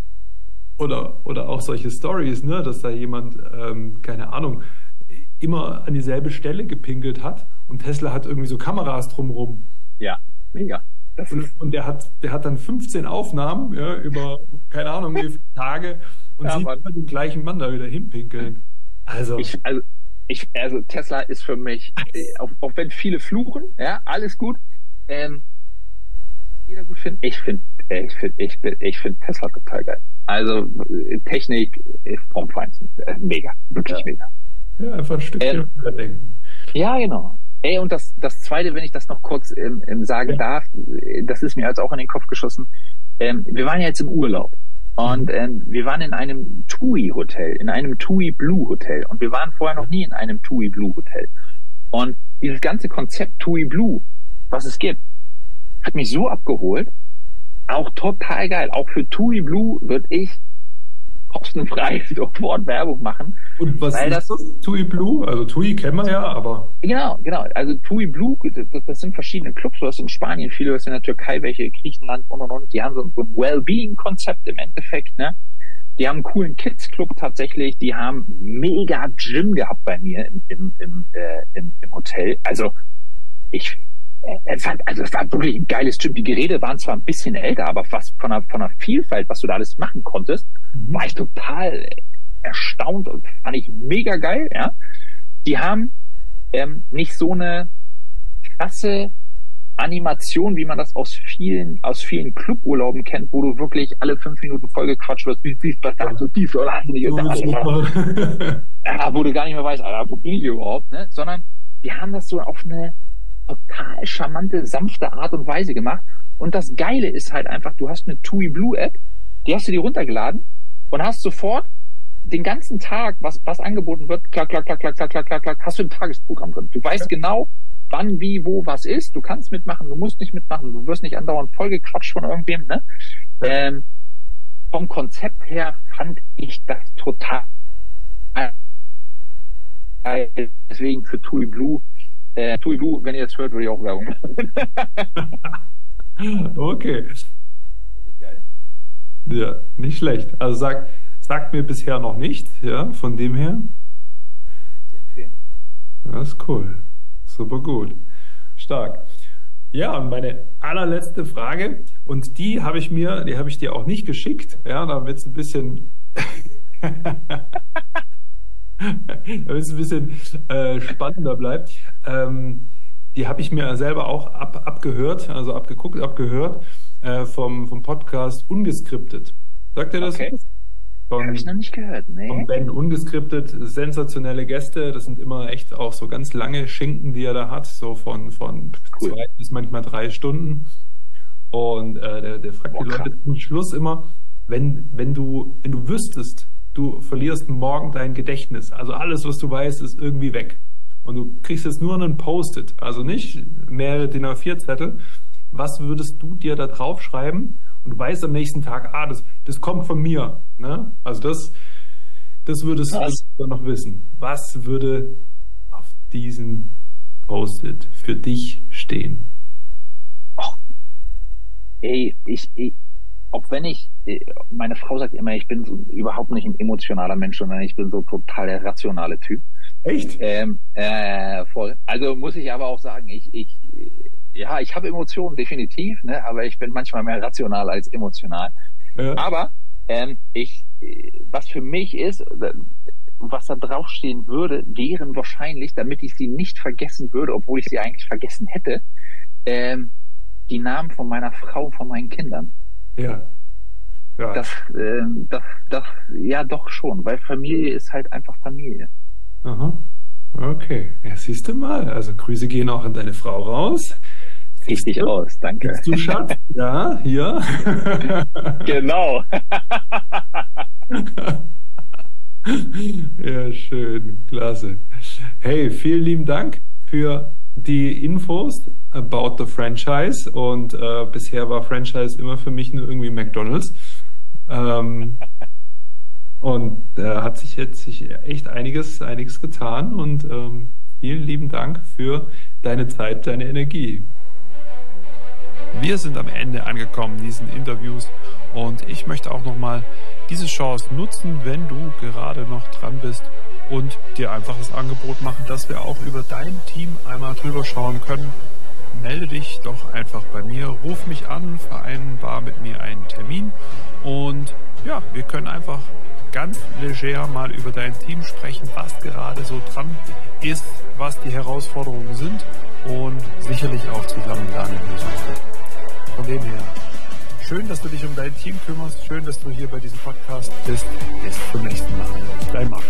Speaker 3: Oder, oder auch solche Stories, ne, dass da jemand, ähm, keine Ahnung, immer an dieselbe Stelle gepinkelt hat und Tesla hat irgendwie so Kameras drumrum.
Speaker 2: Ja, mega.
Speaker 3: Das und, und der hat, der hat dann fünfzehn Aufnahmen, ja, über, keine Ahnung, wie viele Tage und ja, sieht immer den gleichen Mann da wieder hinpinkeln. Also.
Speaker 2: Ich, also, ich, also Tesla ist für mich, auch, auch wenn viele fluchen, ja, alles gut, ähm, jeder gut findet, ich finde, ich finde, ich finde, ich finde Tesla total geil. Also, Technik vom Feinsten, mega, wirklich
Speaker 3: ja.
Speaker 2: mega.
Speaker 3: Ja, einfach ein Stückchen ähm, denken.
Speaker 2: Ja, genau. Ey, und das, das Zweite, wenn ich das noch kurz ähm, ähm, sagen ja. darf, das ist mir also auch in den Kopf geschossen. Ähm, wir waren ja jetzt im Urlaub und ähm, wir waren in einem TUI Hotel, in einem TUI Blue Hotel und wir waren vorher noch nie in einem TUI Blue Hotel. Und dieses ganze Konzept TUI Blue, was es gibt, hat mich so abgeholt. Auch total geil. Auch für TUI Blue würde ich kostenfrei sofort Werbung machen.
Speaker 3: Und was
Speaker 2: weil
Speaker 3: ist das? das? TUI Blue? Also TUI kennen wir ja, aber...
Speaker 2: Genau, genau. Also TUI Blue, das, das sind verschiedene Clubs. Du hast in Spanien viele, du hast in der Türkei welche, Griechenland und und und. Die haben so, so ein Wellbeing-Konzept im Endeffekt, ne? Die haben einen coolen Kids-Club tatsächlich. Die haben mega Gym gehabt bei mir im, im, im, äh, im, im Hotel. Also ich... Es hat, also es war wirklich ein geiles Gym. Die Geräte waren zwar ein bisschen älter, aber was von der, von der Vielfalt, was du da alles machen konntest, mhm. war ich total erstaunt und fand ich mega geil, ja. Die haben ähm, nicht so eine krasse Animation, wie man das aus vielen, aus vielen Cluburlauben kennt, wo du wirklich alle fünf Minuten vollgequatscht wirst, wie siehst du da so tief oder hast du nicht, ja, wo du gar nicht mehr weißt, Alter, wo bin ich überhaupt, ne? Sondern die haben das so auf eine total charmante, sanfte Art und Weise gemacht. Und das Geile ist halt einfach, du hast eine TUI Blue App, die hast du dir runtergeladen und hast sofort den ganzen Tag, was, was angeboten wird, klack, klack, klack, klack, klack, klack, klack, klack, hast du ein Tagesprogramm drin. Du weißt ja. genau, wann, wie, wo, was ist. Du kannst mitmachen, du musst nicht mitmachen, du wirst nicht andauernd vollgequatscht von irgendwem, ne? Ja. Ähm, vom Konzept her fand ich das total geil. Deswegen für TUI Blue Äh, TUI Blue, wenn ihr das hört, würde ich auch Werbung machen.
Speaker 3: Okay.
Speaker 2: Geil.
Speaker 3: Ja, nicht schlecht. Also sagt, sagt mir bisher noch nichts, ja, von dem her.
Speaker 2: Sehr empfehlen.
Speaker 3: Das ist cool. Super gut. Stark. Ja, und meine allerletzte Frage, und die habe ich mir, die habe ich dir auch nicht geschickt, ja, damit es ein bisschen damit es ein bisschen äh, spannender bleibt. Ähm, die habe ich mir selber auch ab, abgehört, also abgeguckt, abgehört äh, vom, vom Podcast Ungeskriptet. Sagt ihr das?
Speaker 2: Okay. Habe ich noch nicht gehört, nee.
Speaker 3: Von Ben Ungeskriptet, sensationelle Gäste. Das sind immer echt auch so ganz lange Schinken, die er da hat, so von, von cool. zwei bis manchmal drei Stunden. Und äh, der, der fragt Boah, die Leute zum Schluss immer, wenn, wenn du, wenn du wüsstest, du verlierst morgen dein Gedächtnis. Also alles, was du weißt, ist irgendwie weg. Und du kriegst jetzt nur einen Post-it, also nicht mehrere D I N A vier Zettel. Was würdest du dir da drauf schreiben? Und du weißt am nächsten Tag, ah, das, das kommt von mir. Ne? Also das, das würdest was? du noch wissen. Was würde auf diesem Post-it für dich stehen?
Speaker 2: Oh. Ey, ich, ich auch wenn ich, meine Frau sagt immer, ich bin so überhaupt nicht ein emotionaler Mensch, sondern ich bin so total der rationale Typ.
Speaker 3: Echt?
Speaker 2: Ähm, äh, voll. Also muss ich aber auch sagen, ich, ich, ja, ich habe Emotionen, definitiv, ne, aber ich bin manchmal mehr rational als emotional. Ja. Aber ähm, ich, was für mich ist, was da draufstehen würde, wären wahrscheinlich, damit ich sie nicht vergessen würde, obwohl ich sie eigentlich vergessen hätte, ähm, die Namen von meiner Frau, von meinen Kindern.
Speaker 3: Ja. Ja.
Speaker 2: Das, äh, das, das, ja doch schon, weil Familie ist halt einfach Familie.
Speaker 3: Aha. Okay. Ja, siehst du mal. Also Grüße gehen auch an deine Frau raus.
Speaker 2: Richtig aus, danke.
Speaker 3: Bist du Schatz? Ja, hier.
Speaker 2: Genau.
Speaker 3: Ja, schön, klasse. Hey, vielen lieben Dank für die Infos about the Franchise und äh, bisher war Franchise immer für mich nur irgendwie McDonald's. Ähm, und da äh, hat sich jetzt sich echt einiges, einiges getan und ähm, vielen lieben Dank für deine Zeit, deine Energie.
Speaker 1: Wir sind am Ende angekommen diesen Interviews und ich möchte auch nochmal diese Chance nutzen, wenn du gerade noch dran bist und dir einfach das Angebot machen, dass wir auch über dein Team einmal drüber schauen können. Melde dich doch einfach bei mir, ruf mich an, vereinbar mit mir einen Termin und ja, wir können einfach ganz leger mal über dein Team sprechen, was gerade so dran ist, was die Herausforderungen sind und sicherlich auch zusammen da eine Lösung finden. Von dem her, schön, dass du dich um dein Team kümmerst, schön, dass du hier bei diesem Podcast bist. Bis zum nächsten Mal. Dein Marc.